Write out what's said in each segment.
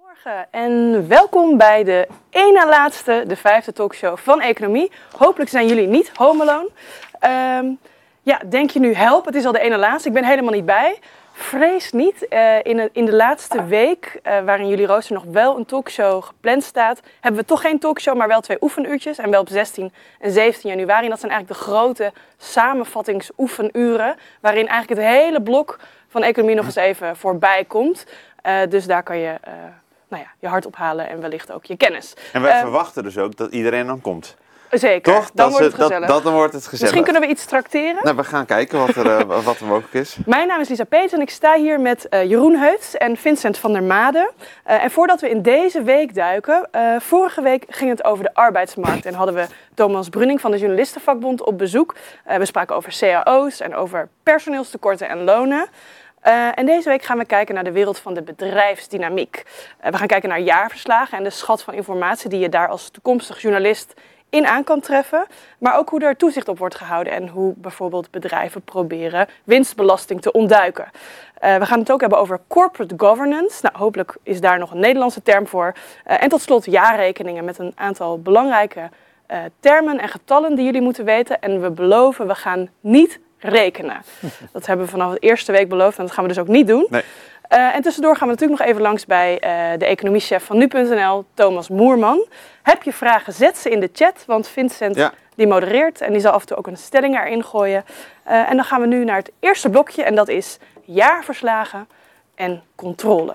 Goedemorgen en welkom bij de één na laatste, de 5e talkshow van Economie. Hopelijk zijn jullie niet home alone. Denk je nu help, het is al de één na laatste, ik ben helemaal niet bij. Vrees niet, in de laatste week, waarin jullie rooster nog wel een talkshow gepland staat, hebben we toch geen talkshow, maar wel 2 oefenuurtjes. En wel op 16 en 17 januari. En dat zijn eigenlijk de grote samenvattingsoefenuren, waarin eigenlijk het hele blok van Economie nog eens even voorbij komt. Dus daar kan je je hart ophalen en wellicht ook je kennis. En wij verwachten dus ook dat iedereen dan komt. Zeker, toch? Dan wordt het gezellig. Dan wordt het gezellig. Misschien kunnen we iets trakteren. Nou, we gaan kijken wat er mogelijk is. Mijn naam is Lisa Peet en ik sta hier met Jeroen Heuts en Vincent van der Made. En voordat we in deze week duiken, vorige week ging het over de arbeidsmarkt. En hadden we Thomas Brunning van de Journalistenvakbond op bezoek. We spraken over cao's en over personeelstekorten en lonen. En deze week gaan we kijken naar de wereld van de bedrijfsdynamiek. We gaan kijken naar jaarverslagen en de schat van informatie die je daar als toekomstig journalist in aan kan treffen. Maar ook hoe er toezicht op wordt gehouden en hoe bijvoorbeeld bedrijven proberen winstbelasting te ontduiken. We gaan het ook hebben over corporate governance. Nou, hopelijk is daar nog een Nederlandse term voor. En tot slot jaarrekeningen met een aantal belangrijke termen en getallen die jullie moeten weten. En we beloven, we gaan niet rekenen. Dat hebben we vanaf de eerste week beloofd en dat gaan we dus ook niet doen. Nee. En tussendoor gaan we natuurlijk nog even langs bij de economiechef van nu.nl, Thomas Moerman. Heb je vragen, zet ze in de chat, want Vincent die modereert en die zal af en toe ook een stelling erin gooien. En dan gaan we nu naar het eerste blokje en dat is jaarverslagen en controle.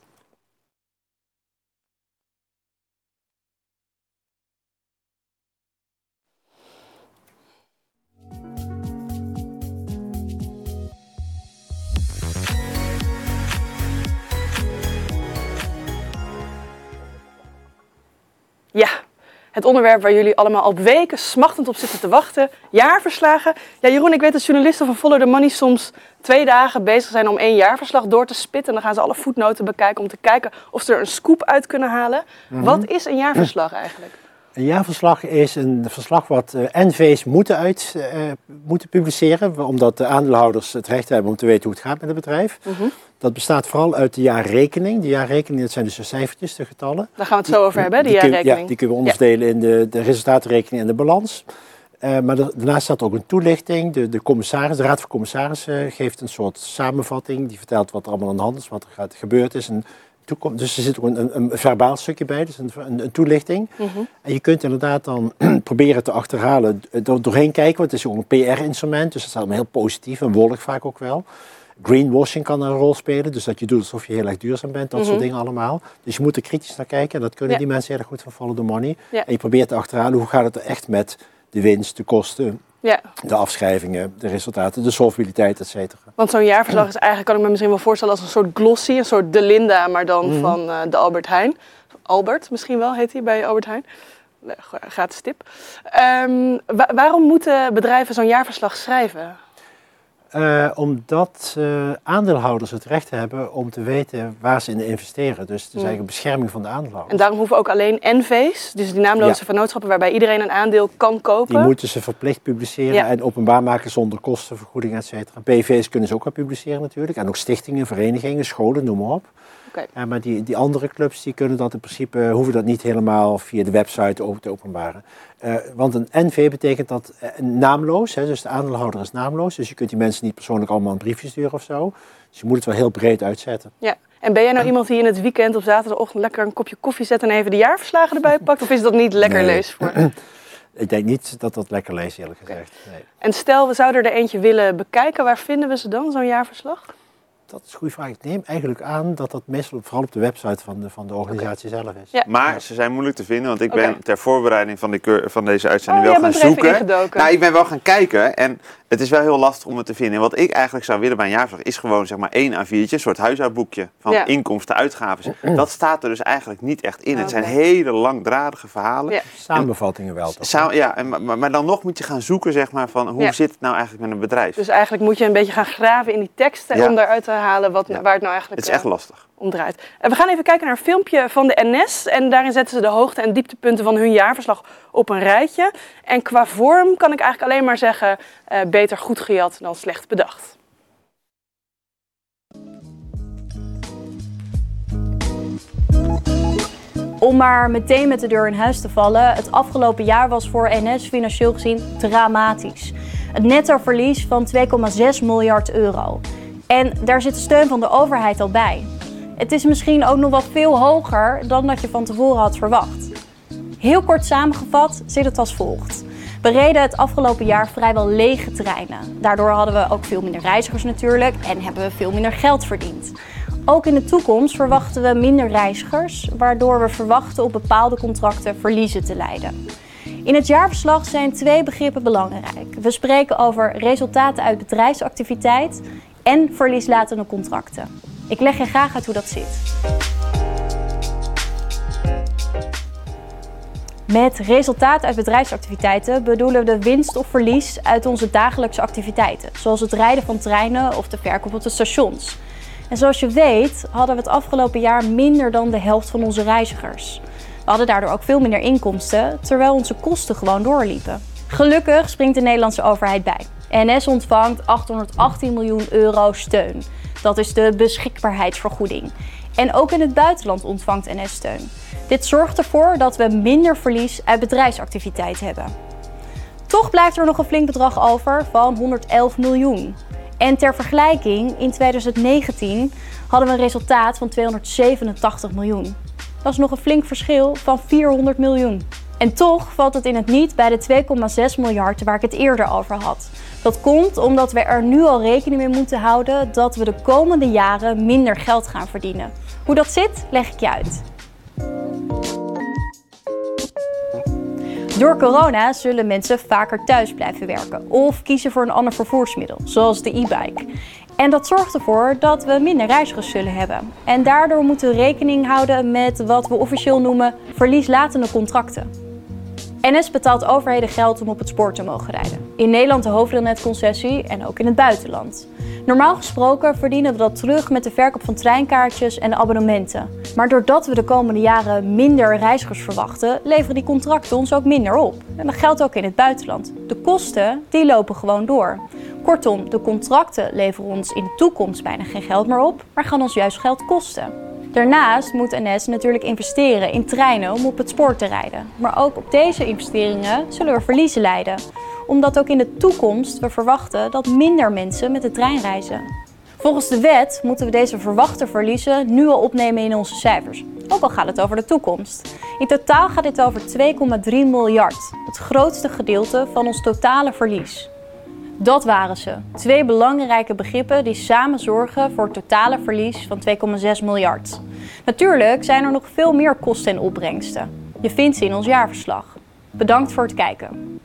Ja, het onderwerp waar jullie allemaal al weken smachtend op zitten te wachten. Jaarverslagen. Ja, Jeroen, ik weet dat journalisten van Follow the Money soms 2 dagen bezig zijn om 1 jaarverslag door te spitten. En dan gaan ze alle voetnoten bekijken om te kijken of ze er een scoop uit kunnen halen. Wat is een jaarverslag eigenlijk? Een jaarverslag is een verslag wat NV's moeten publiceren, omdat de aandeelhouders het recht hebben om te weten hoe het gaat met het bedrijf. Dat bestaat vooral uit de jaarrekening. De jaarrekening, dat zijn dus de cijfertjes, de getallen. Daar gaan we het zo over hebben, de jaarrekening. Die kunnen we onderverdelen in de resultatenrekening en de balans. Maar daarnaast staat ook een toelichting. De commissaris, de Raad van Commissarissen geeft een soort samenvatting. Die vertelt wat er allemaal aan de hand is, wat er gebeurd is. Dus er zit ook een verbaal stukje bij, dus een toelichting. En je kunt inderdaad dan proberen te achterhalen, doorheen kijken, want het is ook een PR-instrument, dus dat is allemaal heel positief en wollig vaak ook wel. Greenwashing kan een rol spelen, dus dat je doet alsof je heel erg duurzaam bent, dat soort dingen allemaal. Dus je moet er kritisch naar kijken en dat kunnen die mensen heel erg goed van Follow the Money. En je probeert te achterhalen hoe gaat het er echt met de winst, de kosten, de afschrijvingen, de resultaten, de solvabiliteit, et cetera. Want zo'n jaarverslag is eigenlijk, kan ik me misschien wel voorstellen, als een soort glossy, een soort de Linda, maar dan van de Albert Heijn. Albert misschien wel, heet hij bij Albert Heijn. Gratis tip. Waarom moeten bedrijven zo'n jaarverslag schrijven? Omdat aandeelhouders het recht hebben om te weten waar ze in investeren. Dus het is eigenlijk een bescherming van de aandeelhouders. En daarom hoeven ook alleen NV's, dus die naamloze vennootschappen waarbij iedereen een aandeel kan kopen. Die moeten ze verplicht publiceren en openbaar maken zonder kostenvergoeding, et cetera. BV's kunnen ze ook wel publiceren natuurlijk. En ook stichtingen, verenigingen, scholen, noem maar op. Okay. Maar die andere clubs die kunnen dat in principe, hoeven dat niet helemaal via de website te openbaren. Want een NV betekent dat naamloos, dus de aandeelhouder is naamloos. Dus je kunt die mensen niet persoonlijk allemaal een briefje sturen of zo. Dus je moet het wel heel breed uitzetten. Ja. En ben jij nou iemand die in het weekend op zaterdagochtend lekker een kopje koffie zet en even de jaarverslagen erbij pakt? Of is dat niet lekker lees voor? Ik denk niet dat dat lekker leest, eerlijk gezegd. Nee. En stel, we zouden er eentje willen bekijken. Waar vinden we ze dan, zo'n jaarverslag? Dat is een goede vraag. Ik neem eigenlijk aan dat dat meestal vooral op de website van de organisatie zelf is. Ja. Maar ze zijn moeilijk te vinden, want ik ben ter voorbereiding van deze uitzending wel gaan zoeken. Nou, ik ben wel gaan kijken en het is wel heel lastig om het te vinden. En wat ik eigenlijk zou willen bij een jaarverslag is gewoon zeg maar 1 A4'tje, een soort huishoudboekje van inkomsten, uitgaven. Dat staat er dus eigenlijk niet echt in. Het zijn hele langdradige verhalen. Ja. Samenvattingen wel toch? Maar dan nog moet je gaan zoeken zeg maar van hoe zit het nou eigenlijk met een bedrijf. Dus eigenlijk moet je een beetje gaan graven in die teksten om daaruit te halen waar het nou eigenlijk het is echt lastig. Om draait. We gaan even kijken naar een filmpje van de NS en daarin zetten ze de hoogte- en dieptepunten van hun jaarverslag op een rijtje. En qua vorm kan ik eigenlijk alleen maar zeggen, beter goed gejat dan slecht bedacht. Om maar meteen met de deur in huis te vallen, het afgelopen jaar was voor NS financieel gezien dramatisch. Het nettoverlies van 2,6 miljard euro. En daar zit de steun van de overheid al bij. Het is misschien ook nog wat veel hoger dan dat je van tevoren had verwacht. Heel kort samengevat zit het als volgt. We reden het afgelopen jaar vrijwel lege treinen. Daardoor hadden we ook veel minder reizigers natuurlijk en hebben we veel minder geld verdiend. Ook in de toekomst verwachten we minder reizigers, waardoor we verwachten op bepaalde contracten verliezen te lijden. In het jaarverslag zijn 2 begrippen belangrijk. We spreken over resultaten uit bedrijfsactiviteit en verlieslatende contracten. Ik leg je graag uit hoe dat zit. Met resultaten uit bedrijfsactiviteiten bedoelen we de winst of verlies uit onze dagelijkse activiteiten, zoals het rijden van treinen of de verkoop op de stations. En zoals je weet hadden we het afgelopen jaar minder dan de helft van onze reizigers. We hadden daardoor ook veel minder inkomsten, terwijl onze kosten gewoon doorliepen. Gelukkig springt de Nederlandse overheid bij. NS ontvangt 818 miljoen euro steun. Dat is de beschikbaarheidsvergoeding. En ook in het buitenland ontvangt NS steun. Dit zorgt ervoor dat we minder verlies uit bedrijfsactiviteit hebben. Toch blijft er nog een flink bedrag over van 111 miljoen. En ter vergelijking, in 2019 hadden we een resultaat van 287 miljoen. Dat is nog een flink verschil van 400 miljoen. En toch valt het in het niet bij de 2,6 miljard waar ik het eerder over had. Dat komt omdat we er nu al rekening mee moeten houden dat we de komende jaren minder geld gaan verdienen. Hoe dat zit, leg ik je uit. Door corona zullen mensen vaker thuis blijven werken of kiezen voor een ander vervoersmiddel, zoals de e-bike. En dat zorgt ervoor dat we minder reizigers zullen hebben. En daardoor moeten we rekening houden met wat we officieel noemen verlieslatende contracten. NS betaalt overheden geld om op het spoor te mogen rijden. In Nederland de hoofdrailnetconcessie en ook in het buitenland. Normaal gesproken verdienen we dat terug met de verkoop van treinkaartjes en abonnementen. Maar doordat we de komende jaren minder reizigers verwachten, leveren die contracten ons ook minder op. En dat geldt ook in het buitenland. De kosten, die lopen gewoon door. Kortom, de contracten leveren ons in de toekomst bijna geen geld meer op, maar gaan ons juist geld kosten. Daarnaast moet NS natuurlijk investeren in treinen om op het spoor te rijden. Maar ook op deze investeringen zullen we verliezen lijden. Omdat ook in de toekomst we verwachten dat minder mensen met de trein reizen. Volgens de wet moeten we deze verwachte verliezen nu al opnemen in onze cijfers. Ook al gaat het over de toekomst. In totaal gaat dit over 2,3 miljard. Het grootste gedeelte van ons totale verlies. Dat waren ze. 2 belangrijke begrippen die samen zorgen voor het totale verlies van 2,6 miljard. Natuurlijk zijn er nog veel meer kosten en opbrengsten. Je vindt ze in ons jaarverslag. Bedankt voor het kijken.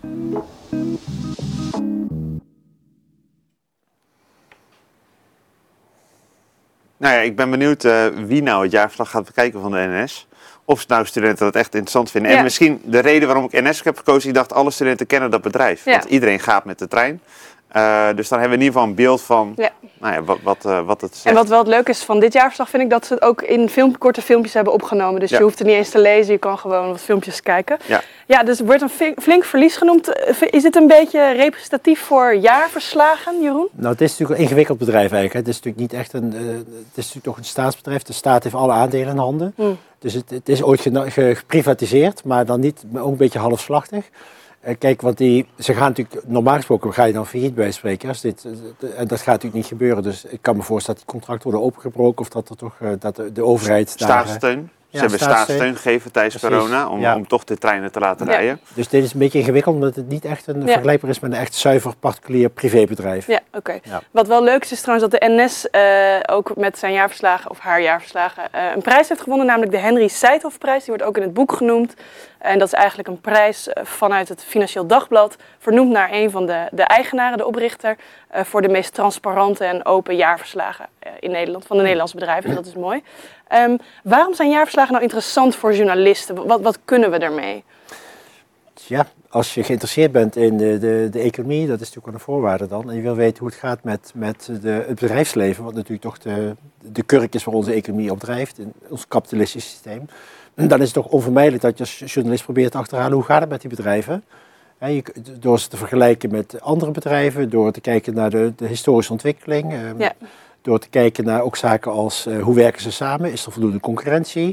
Nou ja, ik ben benieuwd wie nou het jaarverslag gaat bekijken van de NS. Of nou studenten dat echt interessant vinden. Ja. En misschien de reden waarom ik NS heb gekozen, ik dacht alle studenten kennen dat bedrijf. Ja. Want iedereen gaat met de trein. Dus dan hebben we in ieder geval een beeld van nou ja, wat het zegt. En wat wel het leuke is van dit jaarverslag vind ik dat ze het ook in korte filmpjes hebben opgenomen. Dus je hoeft het niet eens te lezen, je kan gewoon wat filmpjes kijken. Ja, dus er wordt een flink verlies genoemd. Is dit een beetje representatief voor jaarverslagen, Jeroen? Nou, het is natuurlijk een ingewikkeld bedrijf eigenlijk. Hè. Het is natuurlijk niet echt het is natuurlijk toch een staatsbedrijf. De staat heeft alle aandelen in handen. Dus het is ooit geprivatiseerd, maar dan niet, ook een beetje halfslachtig. Kijk, want ze gaan natuurlijk, normaal gesproken ga je dan failliet bij spreken. En dat gaat natuurlijk niet gebeuren. Dus ik kan me voorstellen dat die contracten worden opengebroken of dat er toch dat de overheid staatssteun. Ze hebben staatssteun gegeven tijdens corona om toch de treinen te laten rijden. Dus dit is een beetje ingewikkeld omdat het niet echt een vergelijkbaar is met een echt zuiver particulier privébedrijf. Ja, oké. Ja. Wat wel leuk is trouwens dat de NS ook met zijn jaarverslagen of haar jaarverslagen een prijs heeft gewonnen, namelijk de Henry Seithoff-prijs. Die wordt ook in het boek genoemd. En dat is eigenlijk een prijs vanuit het Financieel Dagblad, vernoemd naar een van de eigenaren, de oprichter, voor de meest transparante en open jaarverslagen in Nederland, van de Nederlandse bedrijven. Dus dat is mooi. Waarom zijn jaarverslagen nou interessant voor journalisten? Wat kunnen we ermee? Ja, als je geïnteresseerd bent in de economie, dat is natuurlijk wel een voorwaarde dan. En je wil weten hoe het gaat met het bedrijfsleven, wat natuurlijk toch de kurk is waar onze economie op drijft, in ons kapitalistische systeem. Dan is het toch onvermijdelijk dat je als journalist probeert te achterhalen hoe gaat het met die bedrijven. Door ze te vergelijken met andere bedrijven, door te kijken naar de historische ontwikkeling. Door te kijken naar ook zaken als hoe werken ze samen, is er voldoende concurrentie.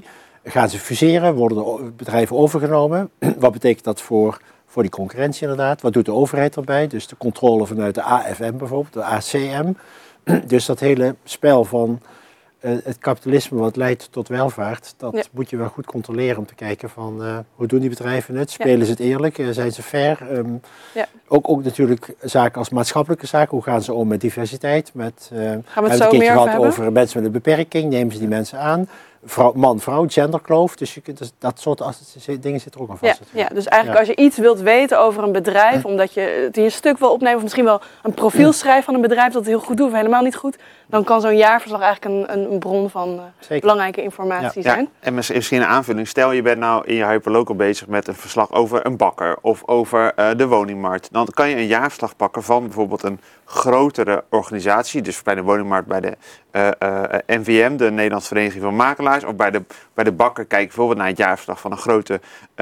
gaan ze fuseren, worden de bedrijven overgenomen. Wat betekent dat voor die concurrentie inderdaad? Wat doet de overheid erbij? Dus de controle vanuit de AFM bijvoorbeeld, de ACM. Dus dat hele spel van het kapitalisme wat leidt tot welvaart, dat moet je wel goed controleren om te kijken van hoe doen die bedrijven het? Spelen ze het eerlijk? Zijn ze fair? Ook natuurlijk zaken als maatschappelijke zaken. Hoe gaan ze om met diversiteit? Gaan we het zo meer over hebben? Over mensen met een beperking. Nemen ze die mensen aan? Man-vrouw, genderkloof. Dus dat soort dingen zitten er ook aan vast. Ja, dus eigenlijk als je iets wilt weten over een bedrijf, omdat je het in je stuk wil opnemen, of misschien wel een profiel schrijft van een bedrijf dat het heel goed doet of helemaal niet goed, dan kan zo'n jaarverslag eigenlijk een bron van belangrijke informatie zijn. Ja, en misschien een aanvulling. Stel je bent nou in je hyperlocal bezig met een verslag over een bakker of over de woningmarkt. Dan kan je een jaarverslag pakken van bijvoorbeeld een grotere organisatie. Dus bij de woningmarkt bij de NVM, de Nederlandse Vereniging van Makelaars. Of bij de bakker kijk bijvoorbeeld naar het jaarverslag van een grote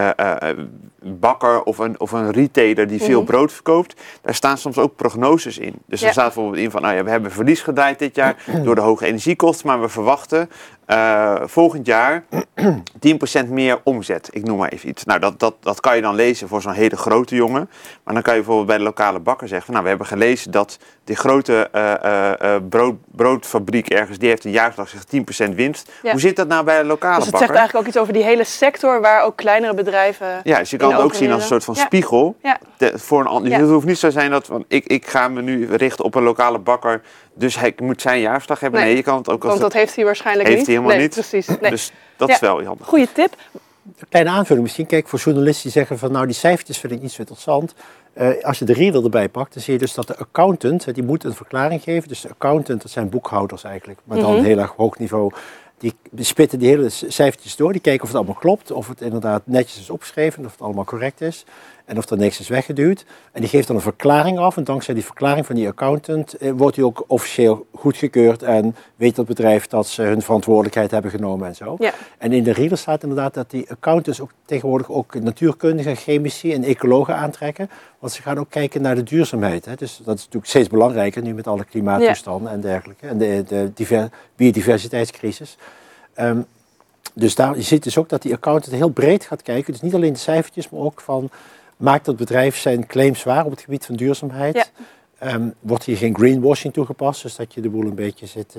bakker of een retailer die veel brood verkoopt. Daar staan soms ook prognoses in. Dus er staat bijvoorbeeld in van, we hebben verlies gedraaid dit jaar door de hoge energiekosten, maar we verwachten volgend jaar 10% meer omzet. Ik noem maar even iets. Nou, dat kan je dan lezen voor zo'n hele grote jongen. Maar dan kan je bijvoorbeeld bij de lokale bakker zeggen van, we hebben gelezen dat die grote broodfabriek ergens, die heeft een jaarverslag zegt 10% winst. Ja. Hoe zit dat nou bij de lokale bakker? Dus het zegt eigenlijk ook iets over die hele sector waar ook kleinere bedrijven. Ja, dus je kan het ook zien als een soort van spiegel. Ja. Voor een ander. Dus het hoeft niet zo te zijn dat ik ga me nu richten op een lokale bakker, dus hij moet zijn jaarverslag hebben. Nee, je kan het ook als. Want dat heeft hij waarschijnlijk niet. Heeft hij helemaal niet. Precies. Nee. Dus dat is wel handig. Goeie tip. Een kleine aanvulling misschien. Kijk, voor journalisten die zeggen van die cijfertjes vind ik niet zo interessant. Als je de reader erbij pakt, dan zie je dus dat de accountant, die moet een verklaring geven. Dus de accountant, dat zijn boekhouders eigenlijk, maar dan heel erg hoog niveau. Die spitten die hele cijfertjes door, die kijken of het allemaal klopt, of het inderdaad netjes is opgeschreven, of het allemaal correct is. En of er niks is weggeduwd. En die geeft dan een verklaring af. En dankzij die verklaring van die accountant wordt die ook officieel goedgekeurd. En weet dat bedrijf dat ze hun verantwoordelijkheid hebben genomen en zo. Ja. En in de reader staat inderdaad dat die accountants ook tegenwoordig ook natuurkundigen, chemici en ecologen aantrekken. Want ze gaan ook kijken naar de duurzaamheid. Hè. Dus dat is natuurlijk steeds belangrijker nu met alle klimaattoestanden en dergelijke. En de biodiversiteitscrisis. Dus je ziet dus ook dat die accountant heel breed gaat kijken. Dus niet alleen de cijfertjes, maar ook van, maakt dat bedrijf zijn claims waar op het gebied van duurzaamheid? Ja. Wordt hier geen greenwashing toegepast, dus dat je de boel een beetje zit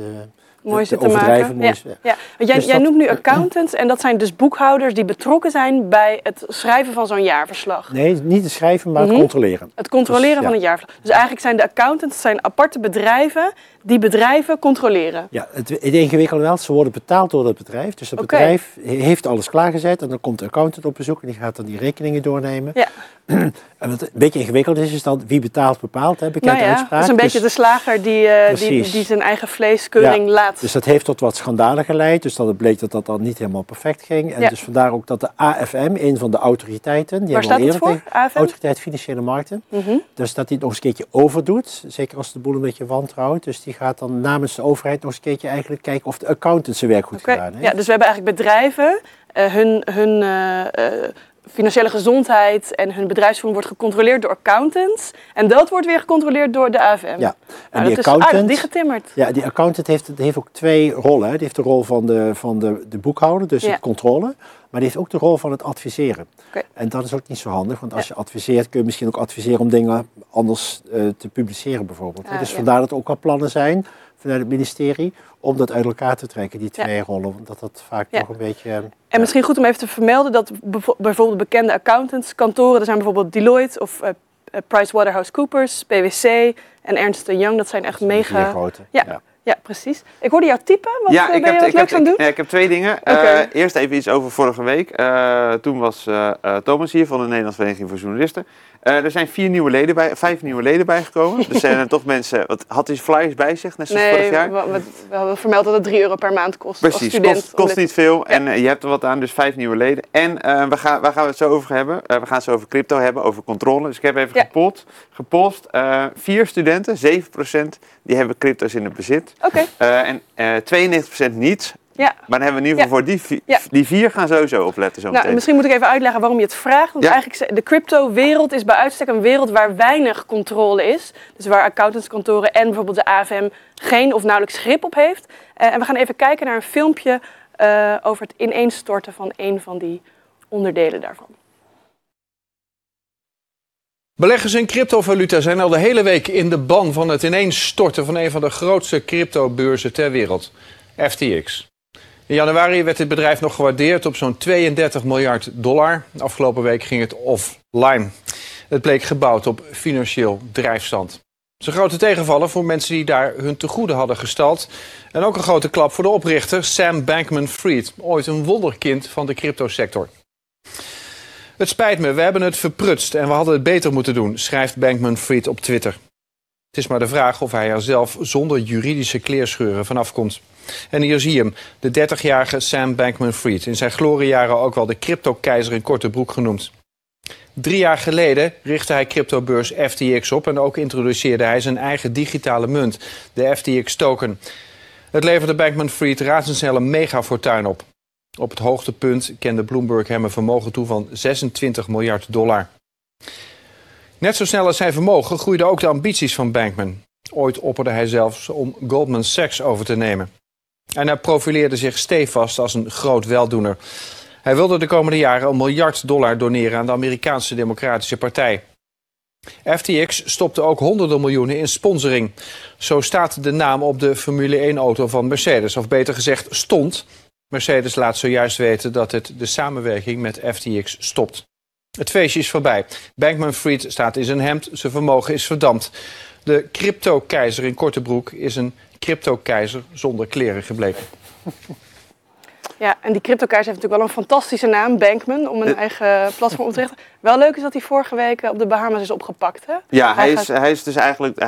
te overdrijven? Want jij noemt nu accountants en dat zijn dus boekhouders die betrokken zijn bij het schrijven van zo'n jaarverslag. Nee, niet het schrijven, maar het controleren. Het controleren van het jaarverslag. Dus eigenlijk zijn de accountants aparte bedrijven die bedrijven controleren. Ja, het ingewikkelde wel, ze worden betaald door dat bedrijf. Dus het bedrijf heeft alles klaargezet en dan komt de accountant op bezoek en die gaat dan die rekeningen doornemen. Ja. En wat een beetje ingewikkeld is dan wie betaalt bepaalt, bekende uitspraak. Dat is een beetje de slager die zijn eigen vleeskeuring laat. Dus dat heeft tot wat schandalen geleid, dus dat het bleek dat dat dan niet helemaal perfect ging. En dus vandaar ook dat de AFM, een van de autoriteiten, die waar staat het voor? Autoriteit Financiële Markten, dus dat die het nog eens een keertje overdoet, zeker als de boel een beetje wantrouwt. Dus die gaat dan namens de overheid nog eens een keertje eigenlijk kijken of de accountant zijn werk goed gedaan heeft. Ja, dus we hebben eigenlijk bedrijven, hun financiële gezondheid en hun bedrijfsvoering wordt gecontroleerd door accountants. En dat wordt weer gecontroleerd door de AFM. Ja. En die accountant, die getimmerd. Ja, die accountant heeft ook twee rollen. Die heeft de rol van de boekhouder, dus het controle. Maar die heeft ook de rol van het adviseren. En dat is ook niet zo handig, want als je adviseert kun je misschien ook adviseren om dingen anders te publiceren bijvoorbeeld. Dus vandaar dat er ook al plannen zijn vanuit het ministerie om dat uit elkaar te trekken, die twee rollen. Omdat dat vaak toch een beetje. En misschien goed om even te vermelden dat bijvoorbeeld bekende accountantskantoren, er zijn bijvoorbeeld Deloitte of PricewaterhouseCoopers, PwC en Ernst & Young, dat zijn echt mega grote. Ja, precies. Ik hoorde jou typen. Wat ben je wat leuks aan het doen? Ik heb twee dingen. Eerst even iets over vorige week. Toen was Thomas hier van de Nederlandse Vereniging voor Journalisten. Er zijn 5 nieuwe leden bijgekomen. Dus zijn er toch mensen. Had hij flyers bij zich, net zoals vorig jaar? We hadden vermeld dat het €3 per maand kost. Precies, als student. Kost niet veel. En je hebt er wat aan, dus 5 nieuwe leden. En waar gaan we het zo over hebben? We gaan het zo over crypto hebben, over controle. Dus ik heb even gepost. 4 studenten, 7%, die hebben crypto's in het bezit. En 92% niet. Ja. Maar dan hebben we in ieder geval voor die 4 gaan sowieso opletten zo meteen. Misschien moet ik even uitleggen waarom je het vraagt. Want eigenlijk de crypto-wereld is bij uitstek een wereld waar weinig controle is. Dus waar accountantskantoren en bijvoorbeeld de AFM geen of nauwelijks grip op heeft. En we gaan even kijken naar een filmpje over het ineenstorten van een van die onderdelen daarvan. Beleggers in cryptovaluta zijn al de hele week in de ban van het ineenstorten van een van de grootste cryptobeurzen ter wereld, FTX. In januari werd dit bedrijf nog gewaardeerd op zo'n $32 miljard. Afgelopen week ging het offline. Het bleek gebouwd op financieel drijfstand. Het is een grote tegenvaller voor mensen die daar hun tegoeden hadden gestald. En ook een grote klap voor de oprichter Sam Bankman-Fried, ooit een wonderkind van de cryptosector. Het spijt me, we hebben het verprutst en we hadden het beter moeten doen, schrijft Bankman-Fried op Twitter. Het is maar de vraag of hij er zelf zonder juridische kleerscheuren vanaf komt. En hier zie je hem, de 30-jarige Sam Bankman-Fried. In zijn gloriejaren ook wel de crypto-keizer in korte broek genoemd. 3 jaar geleden richtte hij cryptobeurs FTX op en ook introduceerde hij zijn eigen digitale munt, de FTX-token. Het leverde Bankman-Fried razendsnel een megafortuin op. Op het hoogtepunt kende Bloomberg hem een vermogen toe van $26 miljard. Net zo snel als zijn vermogen groeiden ook de ambities van Bankman. Ooit opperde hij zelfs om Goldman Sachs over te nemen. En hij profileerde zich stevast als een groot weldoener. Hij wilde de komende jaren $1 miljard doneren aan de Amerikaanse Democratische Partij. FTX stopte ook honderden miljoenen in sponsoring. Zo staat de naam op de Formule 1-auto van Mercedes, of beter gezegd stond. Mercedes laat zojuist weten dat het de samenwerking met FTX stopt. Het feestje is voorbij. Bankman-Fried staat in zijn hemd, zijn vermogen is verdampt. De crypto-keizer in korte broek is een crypto-keizer zonder kleren gebleken. Ja, en die crypto-keizer heeft natuurlijk wel een fantastische naam, Bankman, om een eigen platform op te richten. Wel leuk is dat hij vorige week op de Bahamas is opgepakt, hè? Ja, hij is dus eigenlijk...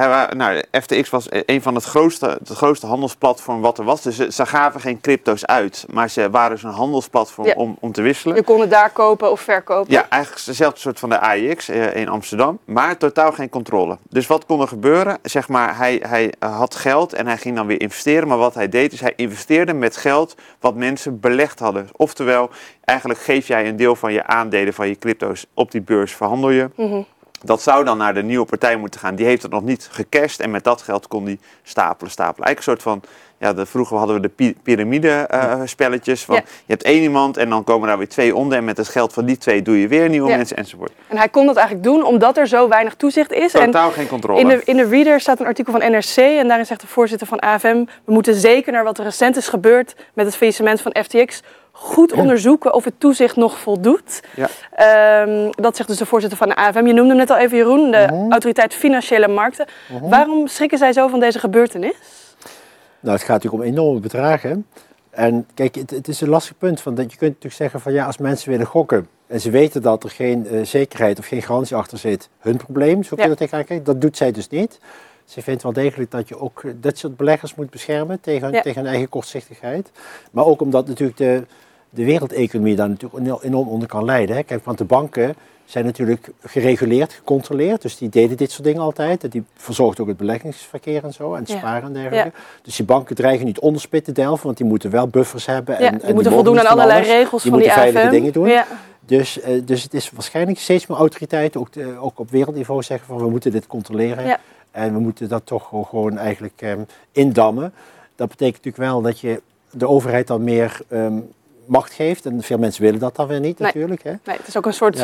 FTX was een van het grootste handelsplatform wat er was. Dus ze gaven geen crypto's uit, maar ze waren dus een handelsplatform om te wisselen. Je kon het daar kopen of verkopen. Ja, eigenlijk dezelfde soort van de AEX in Amsterdam, maar totaal geen controle. Dus wat kon er gebeuren? Zeg maar, hij had geld en hij ging dan weer investeren. Maar wat hij deed is, hij investeerde met geld wat mensen belegd hadden. Oftewel, eigenlijk geef jij een deel van je aandelen van je crypto's op die beurs, verhandel je. Mm-hmm. Dat zou dan naar de nieuwe partij moeten gaan. Die heeft het nog niet gecashed en met dat geld kon die stapelen. Eigenlijk een soort van, vroeger hadden we de piramide-spelletjes. Je hebt 1 iemand en dan komen daar weer 2 onder. En met het geld van die 2 doe je weer nieuwe mensen enzovoort. En hij kon dat eigenlijk doen omdat er zo weinig toezicht is. Totaal geen controle. In de Reader staat een artikel van NRC en daarin zegt de voorzitter van AFM: we moeten zeker naar wat er recent is gebeurd met het faillissement van FTX goed onderzoeken of het toezicht nog voldoet. Ja. Dat zegt dus de voorzitter van de AFM. Je noemde hem net al even, Jeroen, de Autoriteit Financiële Markten. Waarom schrikken zij zo van deze gebeurtenis? Nou, het gaat natuurlijk om enorme bedragen. En kijk, het is een lastig punt. Want je kunt natuurlijk zeggen van als mensen willen gokken en ze weten dat er geen zekerheid of geen garantie achter zit, hun probleem, zo kun je dat tegenaan kijken. Dat doet zij dus niet. Ze vindt wel degelijk dat je ook dat soort beleggers moet beschermen tegen hun eigen kortzichtigheid. Maar ook omdat natuurlijk de wereldeconomie daar natuurlijk enorm onder kan lijden. Hè. Kijk, want de banken zijn natuurlijk gereguleerd, gecontroleerd. Dus die deden dit soort dingen altijd. Die verzorgden ook het beleggingsverkeer en zo. En het sparen en dergelijke. Ja. Dus die banken dreigen niet onderspit te delven. Want die moeten wel buffers hebben. En die moeten voldoen aan allerlei regels van die AFM. Die moeten veilige dingen doen. Ja. Dus het is waarschijnlijk steeds meer autoriteiten, ook op wereldniveau, zeggen van we moeten dit controleren. Ja. En we moeten dat toch gewoon eigenlijk indammen. Dat betekent natuurlijk wel dat je de overheid dan meer macht geeft. En veel mensen willen dat dan weer niet natuurlijk. Hè? Nee, het is ook een soort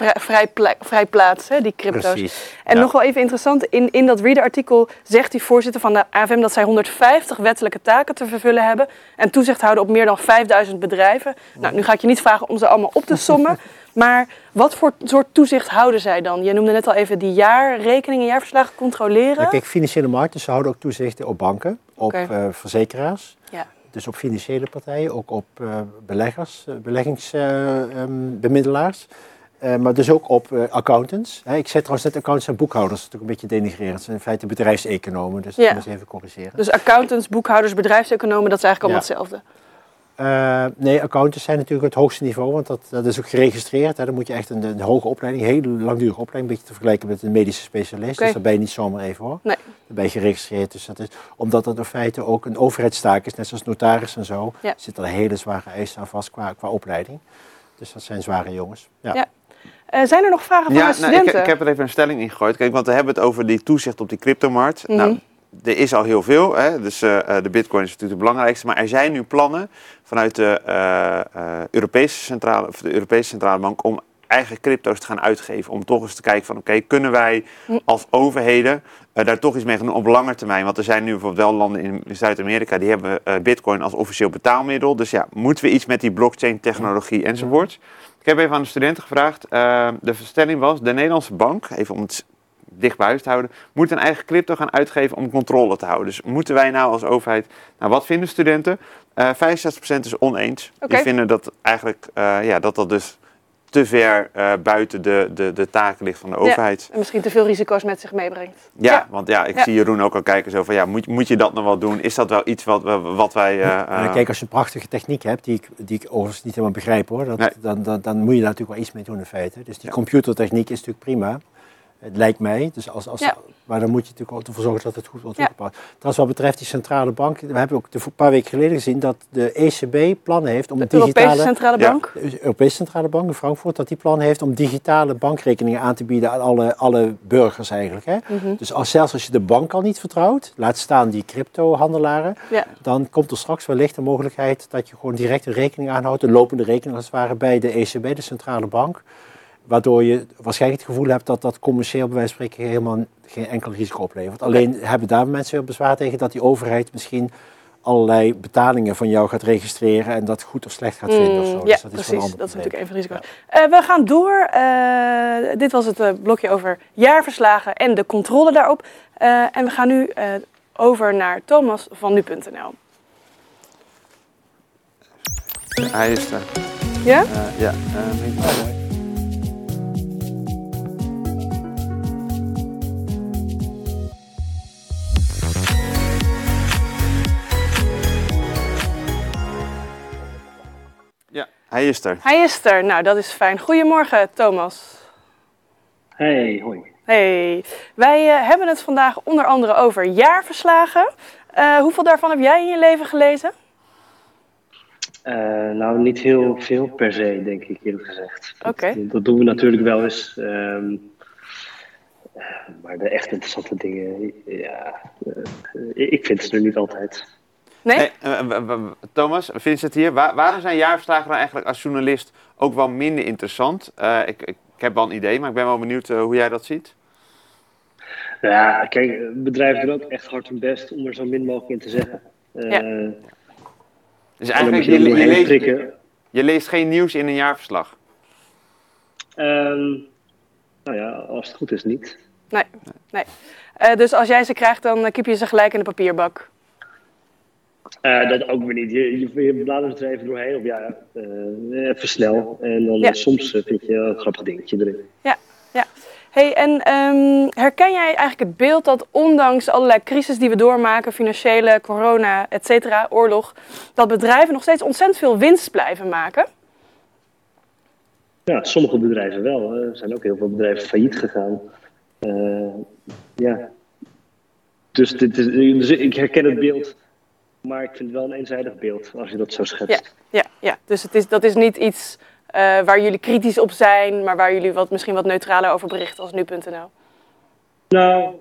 vrij plaats, hè, die crypto's. Precies. En nog wel even interessant, in dat Reader-artikel zegt die voorzitter van de AFM dat zij 150 wettelijke taken te vervullen hebben en toezicht houden op meer dan 5000 bedrijven. Nou, nu ga ik je niet vragen om ze allemaal op te sommen. Maar wat voor soort toezicht houden zij dan? Je noemde net al even die jaarrekeningen, jaarverslagen controleren. Nou, kijk, financiële markten, ze houden ook toezicht op banken, op verzekeraars. Ja. Dus op financiële partijen, ook op beleggers, beleggingsbemiddelaars. Maar dus ook op accountants. Ik zei trouwens net accountants en boekhouders, dat is natuurlijk een beetje denigrerend. Het zijn in feite bedrijfseconomen, dus dat moet je even corrigeren. Dus accountants, boekhouders, bedrijfseconomen, dat is eigenlijk allemaal hetzelfde? Nee, accountants zijn natuurlijk het hoogste niveau, want dat is ook geregistreerd. Hè. Dan moet je echt een hoge opleiding, een hele langdurige opleiding, een beetje te vergelijken met een medische specialist. Okay. Dus daar ben je niet zomaar even hoor. Nee. Dan ben je geregistreerd. Dus dat is, omdat dat in feite ook een overheidstaak is, net zoals notaris en zo, zitten er hele zware eisen aan vast qua opleiding. Dus dat zijn zware jongens. Ja. Zijn er nog vragen van de studenten? Ik heb er even een stelling in gegooid. Kijk, want we hebben het over die toezicht op die cryptomarkt. Nou, er is al heel veel, hè? Dus de bitcoin is natuurlijk de belangrijkste. Maar er zijn nu plannen vanuit de Europese Centrale Bank om eigen crypto's te gaan uitgeven. Om toch eens te kijken van oké, kunnen wij als overheden daar toch iets mee gaan doen op lange termijn. Want er zijn nu bijvoorbeeld wel landen in Zuid-Amerika die hebben bitcoin als officieel betaalmiddel. Dus ja, moeten we iets met die blockchain technologie enzovoorts. Ik heb even aan de studenten gevraagd. De stelling was, de Nederlandse bank, even om het dicht bij huis te houden, moet een eigen crypto gaan uitgeven om controle te houden. Dus moeten wij nou als overheid, nou wat vinden studenten? 65% is oneens. Die vinden dat eigenlijk, dat dus te ver buiten de taken ligt van de overheid. En misschien te veel risico's met zich meebrengt. Ja, want ik zie Jeroen ook al kijken zo van, moet je dat nog wel doen? Is dat wel iets wat wij... Kijk, als je een prachtige techniek hebt, die ik overigens niet helemaal begrijp hoor, dan moet je daar natuurlijk wel iets mee doen in feite. Dus die computertechniek is natuurlijk prima. Het lijkt mij, dus maar dan moet je natuurlijk ook ervoor zorgen dat het goed wordt toegepast. Trouwens, wat betreft die centrale bank, we hebben ook een paar weken geleden gezien dat de ECB plannen heeft om de Europese Centrale Bank? De Europese Centrale Bank in Frankfurt, dat die plannen heeft om digitale bankrekeningen aan te bieden aan alle burgers eigenlijk. Hè? Mm-hmm. Dus zelfs als je de bank al niet vertrouwt, laat staan die crypto-handelaren, dan komt er straks wellicht de mogelijkheid dat je gewoon direct een rekening aanhoudt, een lopende rekening als het ware bij de ECB, de Centrale Bank. Waardoor je waarschijnlijk het gevoel hebt dat commercieel bij wijze van spreken helemaal geen enkel risico oplevert. Alleen hebben daar mensen weer bezwaar tegen dat die overheid misschien allerlei betalingen van jou gaat registreren en dat goed of slecht gaat vinden. Of zo. Ja, dus dat precies. is Dat is natuurlijk een van de risico's. We gaan door. Dit was het blokje over jaarverslagen en de controle daarop. En we gaan nu over naar Thomas van nu.nl. Hij is er. Ja? Hij is er. Hij is er. Nou, dat is fijn. Goedemorgen, Thomas. Hey, hoi. Hey. Wij hebben het vandaag onder andere over jaarverslagen. Hoeveel daarvan heb jij in je leven gelezen? Nou, niet heel veel per se, denk ik eerlijk gezegd. Oké. Dat doen we natuurlijk wel eens. Maar de echt interessante dingen, ik vind ze er niet altijd. Nee? Thomas, Vincent hier. Waarom zijn jaarverslagen dan eigenlijk als journalist ook wel minder interessant? Ik heb wel een idee, maar ik ben wel benieuwd hoe jij dat ziet. Ja, kijk, bedrijven doen ook echt hard hun best om er zo min mogelijk in te zeggen. Dus eigenlijk, je leest geen nieuws in een jaarverslag? Nou ja, als het goed is niet. Nee. Dus als jij ze krijgt, dan kip je ze gelijk in de papierbak? Dat ook weer niet. Je bladert er even doorheen of even snel. En dan soms vind je een grappig dingetje erin. Ja. Hey, en herken jij eigenlijk het beeld dat ondanks allerlei crisis die we doormaken, financiële, corona, et cetera, oorlog, dat bedrijven nog steeds ontzettend veel winst blijven maken? Ja, sommige bedrijven wel. Er zijn ook heel veel bedrijven failliet gegaan. Dus ik herken het beeld. Maar ik vind het wel een eenzijdig beeld, als je dat zo schetst. Ja. Dus dat is niet iets waar jullie kritisch op zijn, maar waar jullie misschien wat neutraler over berichten als nu.nl. Nou,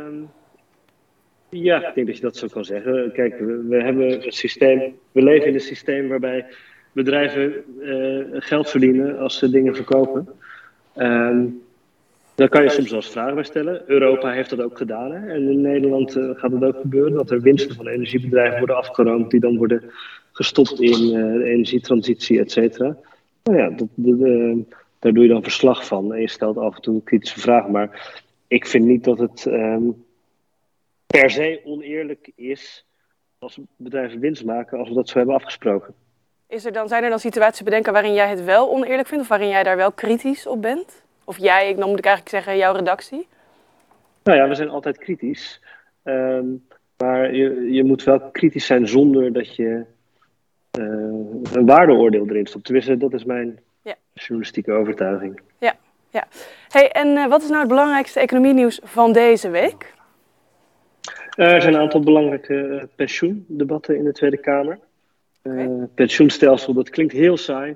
ik denk dat je dat zo kan zeggen. Kijk, we hebben een systeem, we leven in een systeem waarbij bedrijven geld verdienen als ze dingen verkopen. Daar kan je soms wel eens vragen bij stellen. Europa heeft dat ook gedaan. Hè? En in Nederland gaat het ook gebeuren dat er winsten van energiebedrijven worden afgeroomd die dan worden gestopt in de energietransitie, et cetera. Nou ja, daar doe je dan verslag van en je stelt af en toe kritische vragen. Maar ik vind niet dat het per se oneerlijk is als bedrijven winst maken als we dat zo hebben afgesproken. Zijn er dan situaties bedenken waarin jij het wel oneerlijk vindt of waarin jij daar wel kritisch op bent? Of jij, dan moet ik eigenlijk zeggen, jouw redactie? Nou ja, we zijn altijd kritisch. Maar je moet wel kritisch zijn zonder dat je een waardeoordeel erin stopt. Tenminste, dat is mijn journalistieke overtuiging. Ja. Hey, en wat is nou het belangrijkste economienieuws van deze week? Er zijn een aantal belangrijke pensioendebatten in de Tweede Kamer. Pensioenstelsel, dat klinkt heel saai.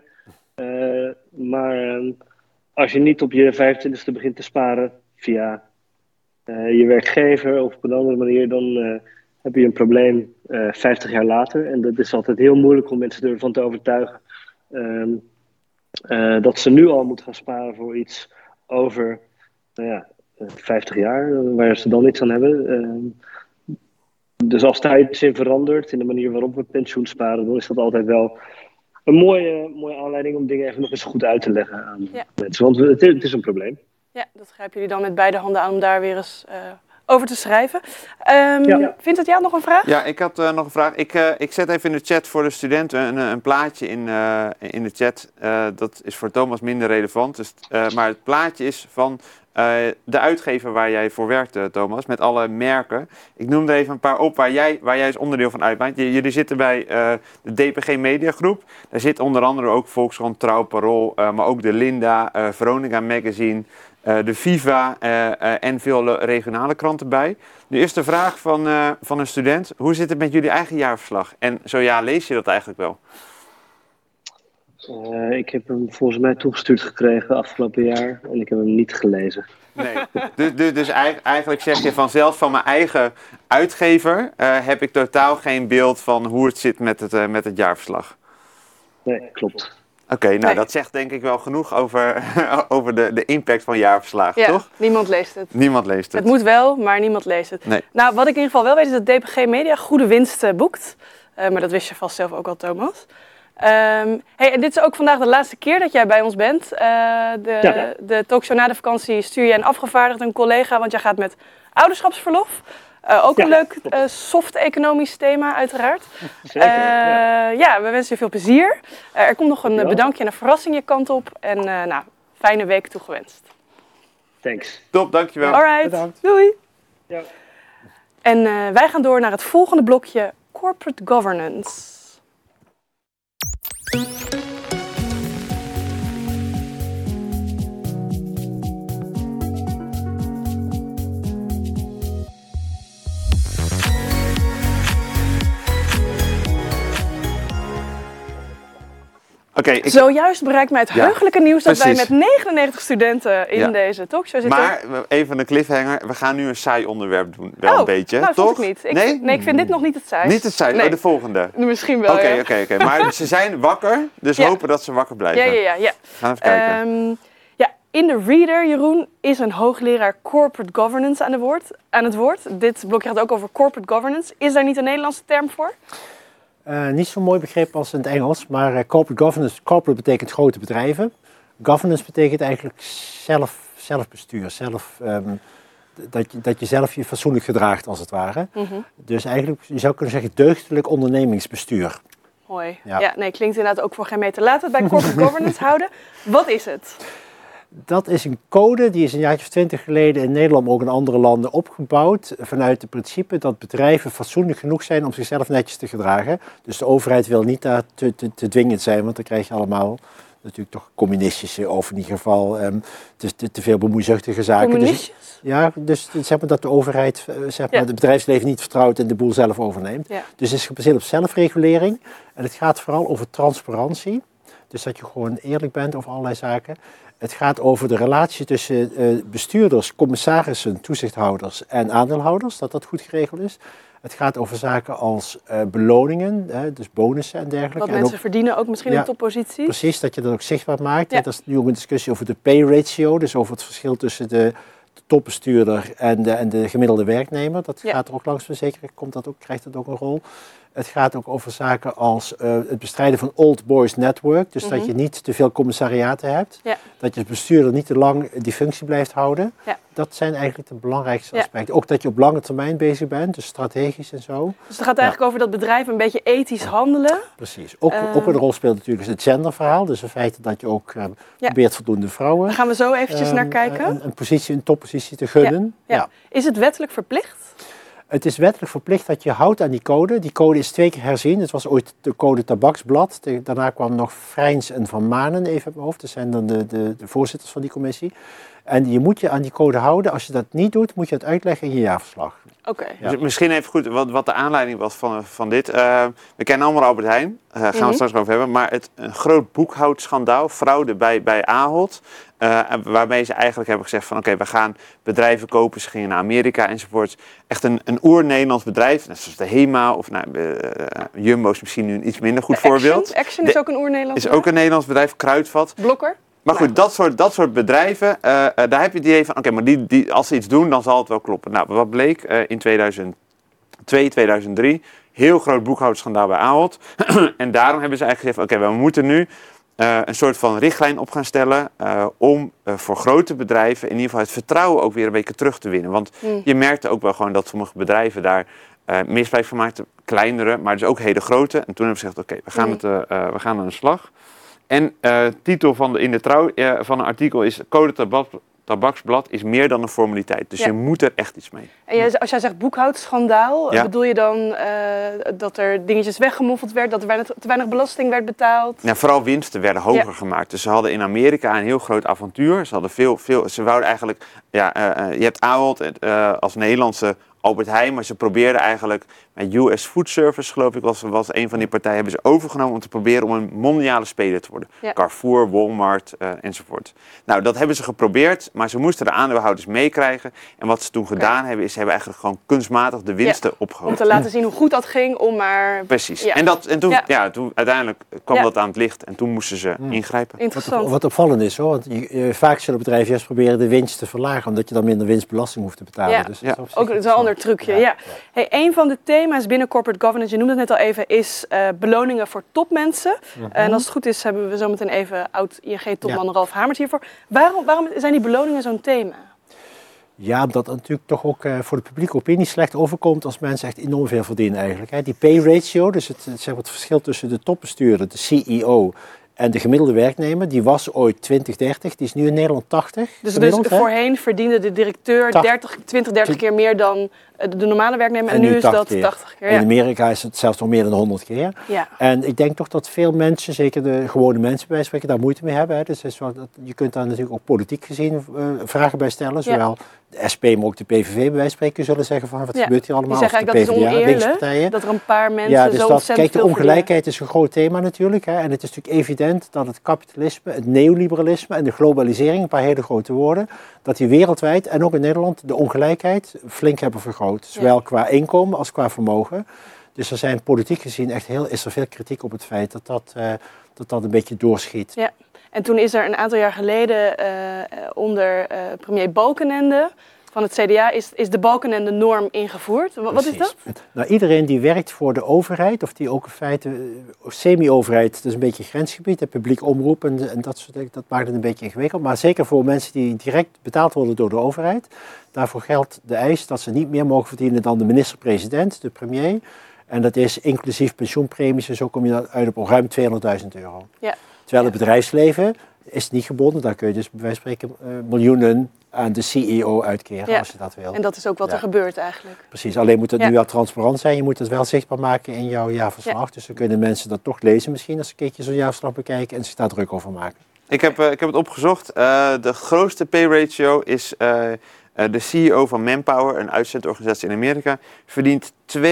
Maar als je niet op je 25e begint te sparen via je werkgever of op een andere manier, dan heb je een probleem 50 jaar later. En dat is altijd heel moeilijk om mensen ervan te overtuigen dat ze nu al moeten gaan sparen voor iets over 50 jaar, waar ze dan iets aan hebben. Dus als daar iets in verandert, in de manier waarop we pensioen sparen, dan is dat altijd wel een mooie aanleiding om dingen even nog eens goed uit te leggen aan mensen. Want het is een probleem. Ja, dat grijpen jullie dan met beide handen aan om daar weer eens over te schrijven. Vindt het jou nog een vraag? Ja, ik had nog een vraag. Ik zet even in de chat voor de studenten een plaatje in de chat. Dat is voor Thomas minder relevant. Dus, maar het plaatje is van de uitgever waar jij voor werkt, Thomas, met alle merken. Ik noem er even een paar op waar jij als onderdeel van uitmaakt. Jullie zitten bij de DPG Media Groep. Daar zit onder andere ook Volkskrant, Trouw, Parool, maar ook de Linda, Veronica Magazine, de Viva en veel regionale kranten bij. De eerste vraag van een student. Hoe zit het met jullie eigen jaarverslag? En zo ja, lees je dat eigenlijk wel? Ik heb hem volgens mij toegestuurd gekregen afgelopen jaar en ik heb hem niet gelezen. Nee, dus eigenlijk zeg je vanzelf van mijn eigen uitgever heb ik totaal geen beeld van hoe het zit met het jaarverslag. Nee, klopt. Oké, dat zegt denk ik wel genoeg over de impact van jaarverslagen, toch? Niemand leest het. Niemand leest het. Het moet wel, maar niemand leest het. Nee. Nou, wat ik in ieder geval wel weet is dat DPG Media goede winst boekt. Maar dat wist je vast zelf ook al, Thomas. En dit is ook vandaag de laatste keer dat jij bij ons bent. De talkshow na de vakantie stuur je een afgevaardigd, een collega, want jij gaat met ouderschapsverlof. Ook een leuk soft economisch thema, uiteraard. Zeker, we wensen je veel plezier. Er komt nog een bedankje en een verrassing je kant op. En fijne week toegewenst. Thanks. Top, dankjewel. Alright, bedankt. Doei. Ja. En wij gaan door naar het volgende blokje, Corporate Governance. Zojuist bereikt mij het heugelijke nieuws dat wij met 99 studenten in deze talkshow zitten. Maar even een cliffhanger, we gaan nu een saai onderwerp doen, wel een beetje, nou, toch? Dat vond ik niet. Nee, ik vind dit nog niet het saai. Niet het saai, nee. De volgende. Misschien wel, Oké. Maar ze zijn wakker, dus hopen dat ze wakker blijven. Ja. Gaan even kijken. In de Reader, Jeroen, is een hoogleraar Corporate Governance aan het woord. Dit blokje gaat ook over Corporate Governance. Is daar niet een Nederlandse term voor? Niet zo'n mooi begrip als in het Engels, maar corporate governance, corporate betekent grote bedrijven. Governance betekent eigenlijk zelfbestuur, dat je zelf je fatsoenlijk gedraagt als het ware. Mm-hmm. Dus eigenlijk, je zou kunnen zeggen, deugdelijk ondernemingsbestuur. Mooi. Ja, klinkt inderdaad ook voor geen meter. Laten we het bij corporate governance houden. Wat is het? Dat is een code, die is een jaartje of 20 geleden in Nederland, maar ook in andere landen opgebouwd. Vanuit het principe dat bedrijven fatsoenlijk genoeg zijn om zichzelf netjes te gedragen. Dus de overheid wil niet daar te dwingend zijn, want dan krijg je allemaal natuurlijk toch communistische of in ieder geval te veel bemoeizuchtige zaken. Communistisch? Dus zeg maar dat de overheid het bedrijfsleven niet vertrouwt en de boel zelf overneemt. Ja. Dus het is gebaseerd op zelfregulering en het gaat vooral over transparantie. Dus dat je gewoon eerlijk bent over allerlei zaken. Het gaat over de relatie tussen bestuurders, commissarissen, toezichthouders en aandeelhouders, dat goed geregeld is. Het gaat over zaken als beloningen, dus bonussen en dergelijke. Wat mensen verdienen, ook misschien in toppositie. Precies, dat je dat ook zichtbaar maakt. Ja. Dat is nu ook een discussie over de pay ratio, dus over het verschil tussen de topbestuurder en de gemiddelde werknemer. Dat gaat er ook langzaam zeker, krijgt dat ook een rol. Het gaat ook over zaken als het bestrijden van old boys network. Dus dat je niet te veel commissariaten hebt. Ja. Dat je als bestuurder niet te lang die functie blijft houden. Ja. Dat zijn eigenlijk de belangrijkste aspecten. Ook dat je op lange termijn bezig bent, dus strategisch en zo. Dus het gaat eigenlijk over dat bedrijven een beetje ethisch handelen. Precies. Ook een rol speelt natuurlijk het genderverhaal. Dus het feit dat je ook probeert voldoende vrouwen. Daar gaan we zo eventjes naar kijken. Een toppositie te gunnen. Ja. Is het wettelijk verplicht? Het is wettelijk verplicht dat je houdt aan die code. Die code is 2 keer herzien. Het was ooit de code tabaksblad. Daarna kwam nog Vrijns en Van Manen even op mijn hoofd. Dat zijn dan de voorzitters van die commissie. En je moet je aan die code houden. Als je dat niet doet, moet je het uitleggen in je jaarverslag. Oké. Ja. Dus misschien even goed wat de aanleiding was van dit. We kennen allemaal Albert Heijn. Gaan we straks over hebben. Maar een groot boekhoudschandaal. Fraude bij Ahold. Waarmee ze eigenlijk hebben gezegd van oké, we gaan bedrijven kopen. Ze gingen naar Amerika enzovoort. Echt een oer-Nederlands bedrijf. Net zoals de HEMA of Jumbo is misschien nu een iets minder goed voorbeeld. Action is ook een oer-Nederlands bedrijf. Is ook een Nederlands bedrijf, Kruidvat. Blokker. Maar goed, dat soort bedrijven, daar heb je het idee van oké, maar als ze iets doen, dan zal het wel kloppen. Nou, wat bleek in 2002, 2003, heel groot boekhoudschandaal bij Ahold. En daarom hebben ze eigenlijk gezegd, oké, we moeten nu een soort van richtlijn op gaan stellen om voor grote bedrijven in ieder geval het vertrouwen ook weer een beetje terug te winnen. Want je merkte ook wel gewoon dat sommige bedrijven daar misbruik van maakten, kleinere, maar dus ook hele grote. En toen hebben ze gezegd, oké, we gaan aan de slag. En titel in de Trouw van een artikel is Code Tabaksblad is meer dan een formaliteit. Dus je moet er echt iets mee. En als jij zegt boekhoudschandaal, bedoel je dan dat er dingetjes weggemoffeld werd, dat er te weinig belasting werd betaald? Ja, vooral winsten werden hoger gemaakt. Dus ze hadden in Amerika een heel groot avontuur. Ze hadden ze wouden eigenlijk, je hebt Ahold als Nederlandse Albert Heijn, maar ze probeerden eigenlijk met US Food Service, geloof ik, was een van die partijen, hebben ze overgenomen om te proberen om een mondiale speler te worden. Ja. Carrefour, Walmart enzovoort. Nou, dat hebben ze geprobeerd, maar ze moesten de aandeelhouders meekrijgen. En wat ze toen gedaan hebben, is ze hebben eigenlijk gewoon kunstmatig de winsten opgehoogd. Om te laten zien hoe goed dat ging, om maar... Precies. Ja. En toen uiteindelijk kwam dat aan het licht en toen moesten ze ingrijpen. Interessant. Wat opvallend is hoor, want vaak zullen bedrijven juist proberen de winst te verlagen, omdat je dan minder winstbelasting hoeft te betalen. Ja. Dus ook dat is een ander trucje. Ja. Hey, een van de thema's binnen corporate governance, je noemde het net al even, is beloningen voor topmensen. En als het goed is, hebben we zo meteen even oud-ING-topman Ralf Hamers hiervoor. Waarom zijn die beloningen zo'n thema? Ja, omdat het natuurlijk toch ook voor de publieke opinie slecht overkomt als mensen echt enorm veel verdienen eigenlijk. Hè. Die pay ratio, dus het verschil tussen de topbestuurder, de CEO en de gemiddelde werknemer, die was ooit 20-30, die is nu in Nederland 80. Dus voorheen verdiende de directeur 20-30 keer meer dan de normale werknemer en nu is dat 80 keer. Ja. In Amerika is het zelfs nog meer dan 100 keer. Ja. En ik denk toch dat veel mensen, zeker de gewone mensen bij wijze van spreken, daar moeite mee hebben. Hè. Dus je kunt daar natuurlijk ook politiek gezien vragen bij stellen, zowel de SP, maar ook de PVV bij wijze van spreken zullen zeggen van wat gebeurt hier allemaal. Die zeggen eigenlijk dat is oneerlijk, dat er een paar mensen zo ontzettend kijk, de ongelijkheid is een groot thema natuurlijk. Hè, en het is natuurlijk evident dat het kapitalisme, het neoliberalisme en de globalisering, een paar hele grote woorden, dat die wereldwijd en ook in Nederland de ongelijkheid flink hebben vergroot. Zowel qua inkomen als qua vermogen. Dus er zijn politiek gezien is er veel kritiek op het feit dat een beetje doorschiet. Ja. En toen is er een aantal jaar geleden onder premier Balkenende van het CDA is de Balkenende-norm ingevoerd. Wat is dat? Nou, iedereen die werkt voor de overheid, of die ook in feite semi-overheid, dat is een beetje grensgebied, de publiek omroep en dat soort dingen, dat maakt het een beetje ingewikkeld. Maar zeker voor mensen die direct betaald worden door de overheid, daarvoor geldt de eis dat ze niet meer mogen verdienen dan de minister-president, de premier. En dat is inclusief pensioenpremies en zo kom je uit op ruim €200.000. Ja. Terwijl het bedrijfsleven is niet gebonden, daar kun je dus bij wijze van spreken miljoenen aan de CEO uitkeren als je dat wil. En dat is ook wat er gebeurt eigenlijk. Precies, alleen moet het nu wel transparant zijn. Je moet het wel zichtbaar maken in jouw jaarverslag. Ja. Dus dan kunnen mensen dat toch lezen misschien als ze een keertje zo'n jaarverslag bekijken en zich daar druk over maken. Ik heb het opgezocht. De grootste pay ratio is de CEO van Manpower, een uitzendorganisatie in Amerika, verdient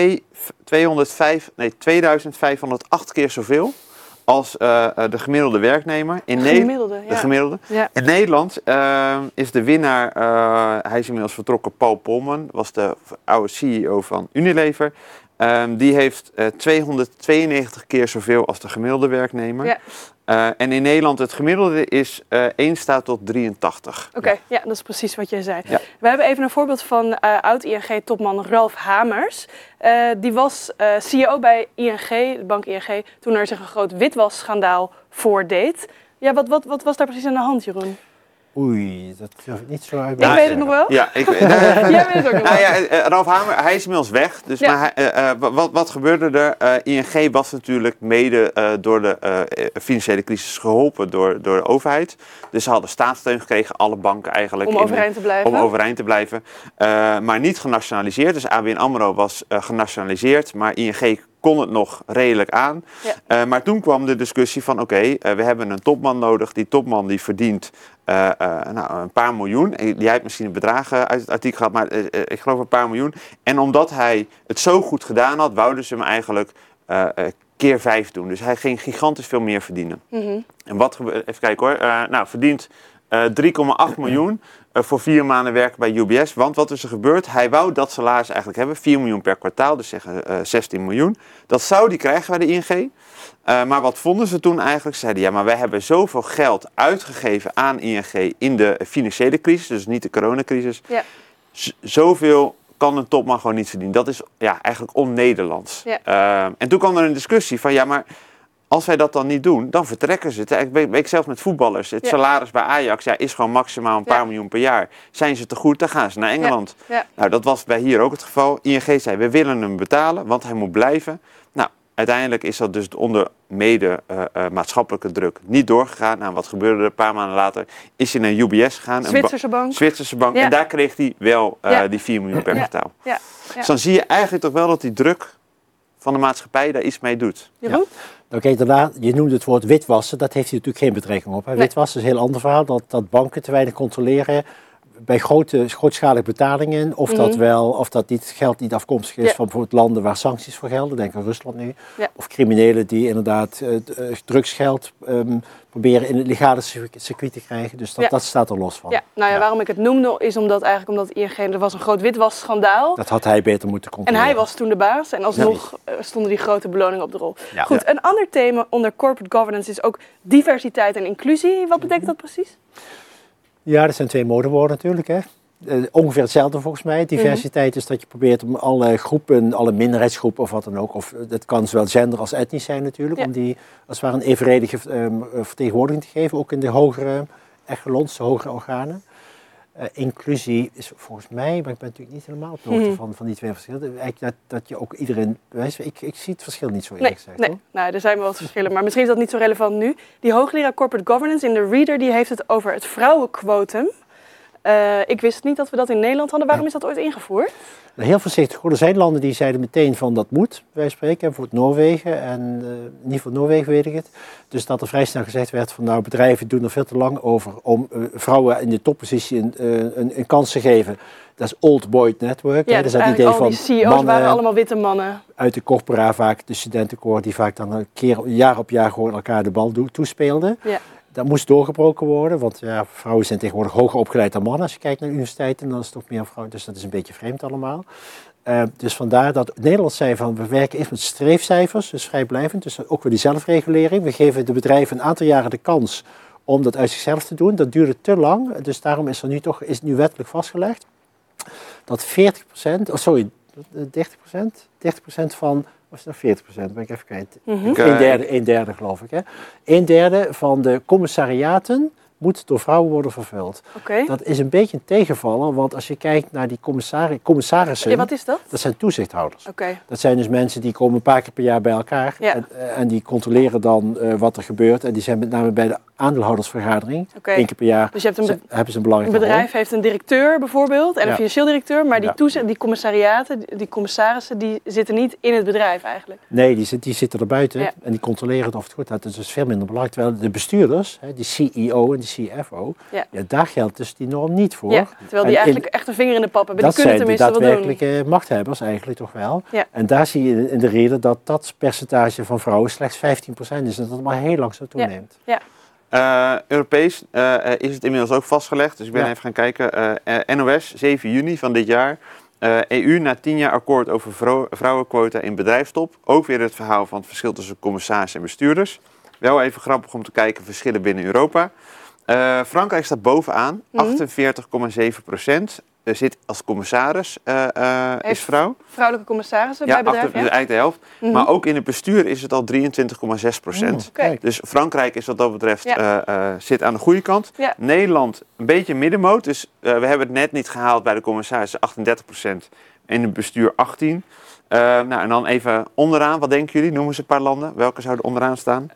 2508 keer zoveel als de gemiddelde werknemer. De gemiddelde. Ja. In Nederland is de winnaar, hij is inmiddels vertrokken, Paul Polman, was de oude CEO van Unilever. Die heeft 292 keer zoveel als de gemiddelde werknemer. Ja. En in Nederland het gemiddelde is 1 staat tot 83. Oké, ja, dat is precies wat jij zei. Ja. We hebben even een voorbeeld van oud-ING-topman Ralf Hamers. Die was CEO bij ING, de bank ING, toen er zich een groot witwasschandaal voordeed. Ja, wat was daar precies aan de hand, Jeroen? Oei, dat durf ik niet zo uit. Ik weet het nog wel. Ja, jij weet het ook nog wel. Ralf Hamer, hij is inmiddels weg. Dus maar wat gebeurde er? ING was natuurlijk mede door de financiële crisis geholpen door de overheid. Dus ze hadden staatssteun gekregen, alle banken eigenlijk. Om overeind te blijven. Maar niet genationaliseerd. Dus ABN AMRO was genationaliseerd, maar ING kon het nog redelijk aan. Ja. Maar toen kwam de discussie van we hebben een topman nodig. Die topman die verdient een paar miljoen. Jij hebt misschien een bedrag uit het artikel gehad, maar ik geloof een paar miljoen. En omdat hij het zo goed gedaan had, wouden ze hem eigenlijk keer 5 doen. Dus hij ging gigantisch veel meer verdienen. Mm-hmm. En wat gebeurt, even kijken hoor, verdient 3,8 miljoen voor 4 maanden werken bij UBS. Want wat is er gebeurd? Hij wou dat salaris eigenlijk hebben. 4 miljoen per kwartaal, dus zeggen 16 miljoen. Dat zou die krijgen bij de ING. Maar wat vonden ze toen eigenlijk? Ze zeiden, ja, maar wij hebben zoveel geld uitgegeven aan ING in de financiële crisis. Dus niet de coronacrisis. Ja. Zoveel kan een topman gewoon niet verdienen. Dat is eigenlijk on-Nederlands. Ja. En toen kwam er een discussie van, ja, maar als wij dat dan niet doen, dan vertrekken ze. Ik weet zelf met voetballers. Het salaris bij Ajax is gewoon maximaal een paar miljoen per jaar. Zijn ze te goed, dan gaan ze naar Engeland. Ja. Ja. Nou, dat was bij hier ook het geval. ING zei, we willen hem betalen, want hij moet blijven. Nou, uiteindelijk is dat dus onder mede maatschappelijke druk niet doorgegaan. Nou, wat gebeurde er? Een paar maanden later is hij naar UBS gegaan. Zwitserse bank. Ja. En daar kreeg hij wel die 4 miljoen per kwartaal. Ja. Ja. Ja. Dus dan zie je eigenlijk toch wel dat die druk van de maatschappij daar iets mee doet. Ja. Nou, kijk, daarna, je noemde het woord witwassen, dat heeft hij natuurlijk geen betrekking op. Hè? Nee. Witwassen is een heel ander verhaal, dat banken te weinig controleren bij grootschalige betalingen, of dat geld niet afkomstig is van bijvoorbeeld landen waar sancties voor gelden, denk aan Rusland nu, of criminelen die inderdaad drugsgeld proberen in het legale circuit te krijgen, dus dat staat er los van. Ja, nou ja, waarom ik het noemde is omdat ING, er was een groot witwasschandaal. Dat had hij beter moeten controleren. En hij was toen de baas en alsnog stonden die grote beloningen op de rol. Ja. Goed, een ander thema onder corporate governance is ook diversiteit en inclusie. Wat betekent dat precies? Ja, dat zijn 2 modewoorden natuurlijk. Hè. Ongeveer hetzelfde volgens mij. Diversiteit is dat je probeert om alle groepen, alle minderheidsgroepen of wat dan ook, of dat kan zowel gender als etnisch zijn natuurlijk, om die als het ware een evenredige vertegenwoordiging te geven, ook in de hogere echelons, de hogere organen. Inclusie is volgens mij, maar ik ben natuurlijk niet helemaal op de hoogte van die 2 verschillen. Eigenlijk dat je ook iedereen, ik zie het verschil niet zo eerlijk gezegd. Nee. Nou, er zijn wel wat verschillen, maar misschien is dat niet zo relevant nu. Die hoogleraar corporate governance in de Reader, die heeft het over het vrouwenquotum. Ik wist niet dat we dat in Nederland hadden. Waarom is dat ooit ingevoerd? Heel voorzichtig. Er zijn landen die zeiden meteen van dat moet, wij spreken, bijvoorbeeld Noorwegen. En in ieder geval Noorwegen weet ik het. Dus dat er vrij snel gezegd werd van nou, bedrijven doen er veel te lang over om vrouwen in de toppositie een kans te geven. Dat is old boy network. Ja, dus dat idee van die CEO's waren allemaal witte mannen. Uit de corpora vaak, de studentenkoor die vaak dan een keer jaar op jaar gewoon elkaar de bal toespeelden. Ja. Dat moest doorgebroken worden, want vrouwen zijn tegenwoordig hoger opgeleid dan mannen. Als je kijkt naar universiteiten, dan is het toch meer vrouwen. Dus dat is een beetje vreemd allemaal. Dus vandaar dat Nederland zei van we werken eerst met streefcijfers, dus vrijblijvend. Dus ook weer die zelfregulering. We geven de bedrijven een aantal jaren de kans om dat uit zichzelf te doen. Dat duurde te lang, dus daarom is het nu wettelijk vastgelegd dat 30% van... Was dat 40%? Ben ik even kijken. Een derde geloof ik. Hè? Een derde van de commissariaten moet door vrouwen worden vervuld. Okay. Dat is een beetje een tegenvaller, want als je kijkt naar die commissarissen... Ja, wat is dat? Dat zijn toezichthouders. Okay. Dat zijn dus mensen die komen een paar keer per jaar bij elkaar en die controleren dan wat er gebeurt. En die zijn met name bij de aandeelhoudersvergadering. 1 keer per jaar dus hebben ze een belangrijke rol. Een bedrijf heeft een directeur bijvoorbeeld en een financieel directeur, maar die commissariaten, die commissarissen, die zitten niet in het bedrijf eigenlijk. Nee, die zitten er buiten en die controleren het of het goed gaat. Dat is dus veel minder belangrijk. Terwijl de bestuurders, die CEO en de CFO, daar geldt dus die norm niet voor. Ja, terwijl die eigenlijk echt een vinger in de pap hebben. Die kunnen tenminste wat doen. Dat zijn de daadwerkelijke machthebbers eigenlijk toch wel. Ja. En daar zie je in de Reader dat percentage van vrouwen slechts 15% is en dat het maar heel lang zo toeneemt. Ja. Europees is het inmiddels ook vastgelegd, dus ik ben even gaan kijken. NOS, 7 juni van dit jaar. EU na 10 jaar akkoord over vrouwenquota in bedrijfstop. Ook weer het verhaal van het verschil tussen commissarissen en bestuurders. Wel even grappig om te kijken verschillen binnen Europa. Frankrijk staat bovenaan, 48,7%. Zit als commissaris, is vrouw. Vrouwelijke commissarissen bij bedrijven? Ja, eigenlijk de helft. Maar ook in het bestuur is het al 23,6%. Okay. Dus Frankrijk is wat dat betreft zit aan de goede kant. Ja. Nederland een beetje middenmoot. Dus we hebben het net niet gehaald bij de commissarissen, 38%. En het bestuur 18%. En dan even onderaan, wat denken jullie? Noemen ze een paar landen. Welke zouden onderaan staan?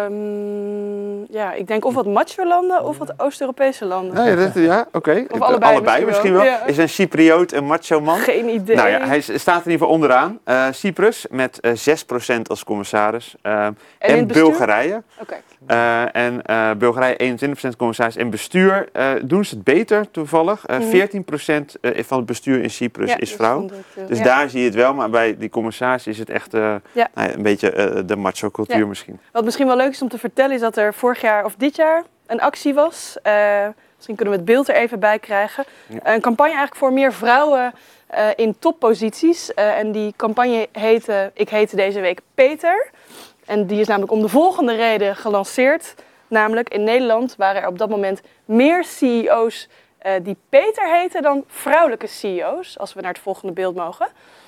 Ik denk of wat macho-landen of wat Oost-Europese landen. Oké. Of allebei misschien wel. Ja. Is een Cypriot een macho-man? Geen idee. Nou ja, hij staat in ieder geval onderaan. Cyprus met 6% als commissaris. En Bulgarije. Okay. Bulgarije 21% commissaris. En bestuur doen ze het beter toevallig. 14% van het bestuur in Cyprus is vrouw. Dus daar zie je het wel. Maar bij die commissaris is het echt een beetje de macho cultuur misschien. Wat misschien wel leuk is om te vertellen is dat er vorig jaar of dit jaar een actie was. Misschien kunnen we het beeld er even bij krijgen. Ja. Een campagne eigenlijk voor meer vrouwen in topposities. En die campagne heette Ik heette deze week Peter. En die is namelijk om de volgende reden gelanceerd. Namelijk in Nederland waren er op dat moment meer CEO's die Peter heten dan vrouwelijke CEO's. Als we naar het volgende beeld mogen.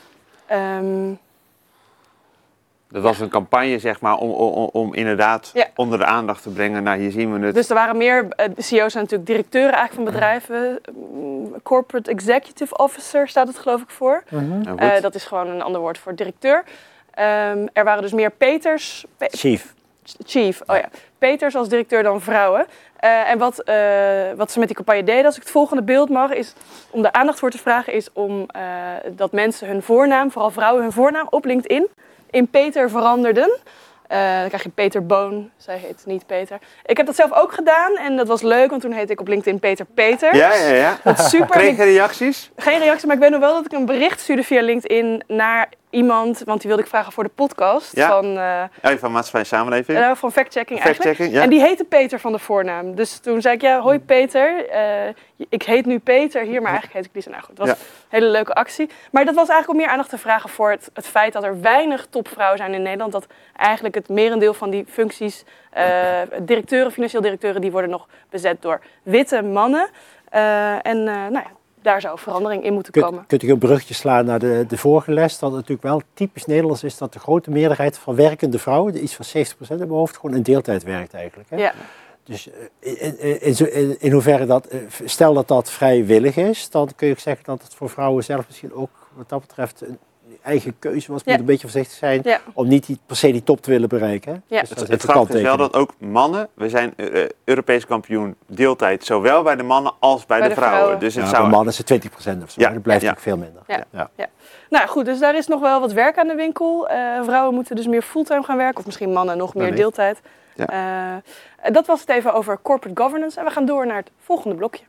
Dat was een campagne, zeg maar, om inderdaad onder de aandacht te brengen. Nou, hier zien we het. Dus er waren meer, CEO's zijn natuurlijk directeuren eigenlijk van bedrijven. Corporate Executive Officer staat het geloof ik voor. Dat is gewoon een ander woord voor directeur. Er waren dus meer Peters. Chief, oh ja. Peters als directeur dan vrouwen. En wat ze met die campagne deden, als ik het volgende beeld mag, is om de aandacht voor te vragen, is om dat mensen hun voornaam, vooral vrouwen hun voornaam op LinkedIn, in Peter veranderden. Dan krijg je Peter Boon, zij heet niet Peter. Ik heb dat zelf ook gedaan en dat was leuk, want toen heette ik op LinkedIn Peter. Ja. Dat is super. Kreeg je reacties? Geen reactie, maar ik weet nog wel dat ik een bericht stuurde via LinkedIn naar iemand, want die wilde ik vragen voor de podcast. Ja. Van Maatschappij en Samenleving. Van Fact-Checking eigenlijk. Ja. En die heette Peter van de voornaam. Dus toen zei ik, hoi Peter, ik heet nu Peter hier, maar eigenlijk heet ik Lisa. Nou goed, het was een hele leuke actie. Maar dat was eigenlijk om meer aandacht te vragen voor het feit dat er weinig topvrouwen zijn in Nederland. Dat eigenlijk het merendeel van die functies, financieel directeuren, die worden nog bezet door witte mannen. Daar zou verandering in moeten komen. Kunt u een bruggetje slaan naar de vorige les, dat het natuurlijk wel typisch Nederlands is dat de grote meerderheid van werkende vrouwen, iets van 70% in mijn hoofd, gewoon in deeltijd werkt eigenlijk. Hè? Ja. Dus in hoeverre stel dat vrijwillig is, dan kun je zeggen dat het voor vrouwen zelf misschien ook wat dat betreft een eigen keuze was. Moet een beetje voorzichtig zijn om niet per se die top te willen bereiken. Ja. Dus het grappige is wel dat ook mannen, we zijn Europees kampioen deeltijd, zowel bij de mannen als bij de vrouwen. Dus het bij mannen is het 20% of zo, dat blijft natuurlijk veel minder. Ja. Nou goed, dus daar is nog wel wat werk aan de winkel. Vrouwen moeten dus meer fulltime gaan werken, of misschien mannen nog meer deeltijd. Ja. Dat was het even over corporate governance en we gaan door naar het volgende blokje.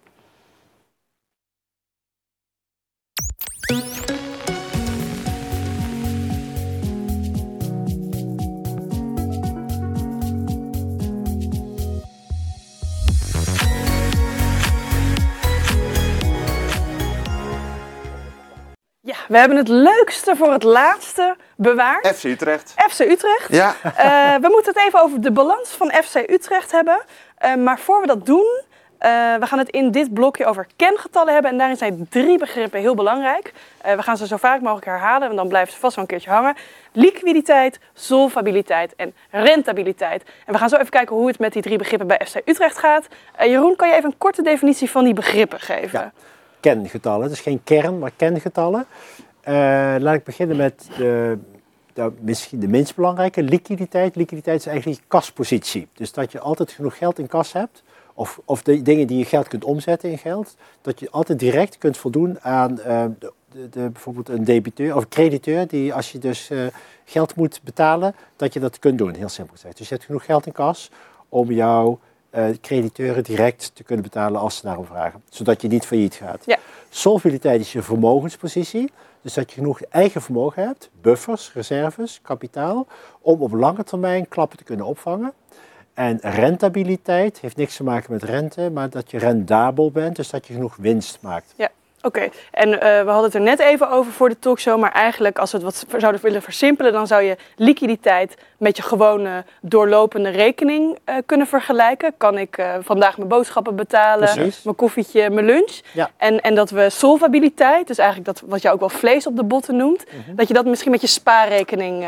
Ja, we hebben het leukste voor het laatste bewaard. FC Utrecht. FC Utrecht. Ja. We moeten het even over de balans van FC Utrecht hebben. Maar voor we dat doen, we gaan het in dit blokje over kengetallen hebben. En daarin zijn 3 begrippen heel belangrijk. We gaan ze zo vaak mogelijk herhalen, want dan blijven ze vast wel een keertje hangen. Liquiditeit, solvabiliteit en rentabiliteit. En we gaan zo even kijken hoe het met die 3 begrippen bij FC Utrecht gaat. Jeroen, kan je even een korte definitie van die begrippen geven? Ja. Kengetallen, dus geen kern, maar kengetallen. Laat ik beginnen met misschien de minst belangrijke, liquiditeit. Liquiditeit is eigenlijk je kaspositie. Dus dat je altijd genoeg geld in kas hebt, of de dingen die je geld kunt omzetten in geld, dat je altijd direct kunt voldoen aan bijvoorbeeld een debiteur of crediteur, die als je dus geld moet betalen, dat je dat kunt doen, heel simpel gezegd. Dus je hebt genoeg geld in kas om jouw crediteuren direct te kunnen betalen als ze daarom vragen, zodat je niet failliet gaat. Ja. Solvabiliteit is je vermogenspositie, dus dat je genoeg eigen vermogen hebt, buffers, reserves, kapitaal, om op lange termijn klappen te kunnen opvangen. En rentabiliteit heeft niks te maken met rente, maar dat je rendabel bent, dus dat je genoeg winst maakt. Ja. Oké, en we hadden het er net even over voor de talkshow, maar eigenlijk als we het wat zouden willen versimpelen, dan zou je liquiditeit met je gewone doorlopende rekening kunnen vergelijken. Kan ik vandaag mijn boodschappen betalen, mijn koffietje, mijn lunch. Ja. En dat we solvabiliteit, dus eigenlijk dat wat je ook wel vlees op de botten noemt, dat je dat misschien met je spaarrekening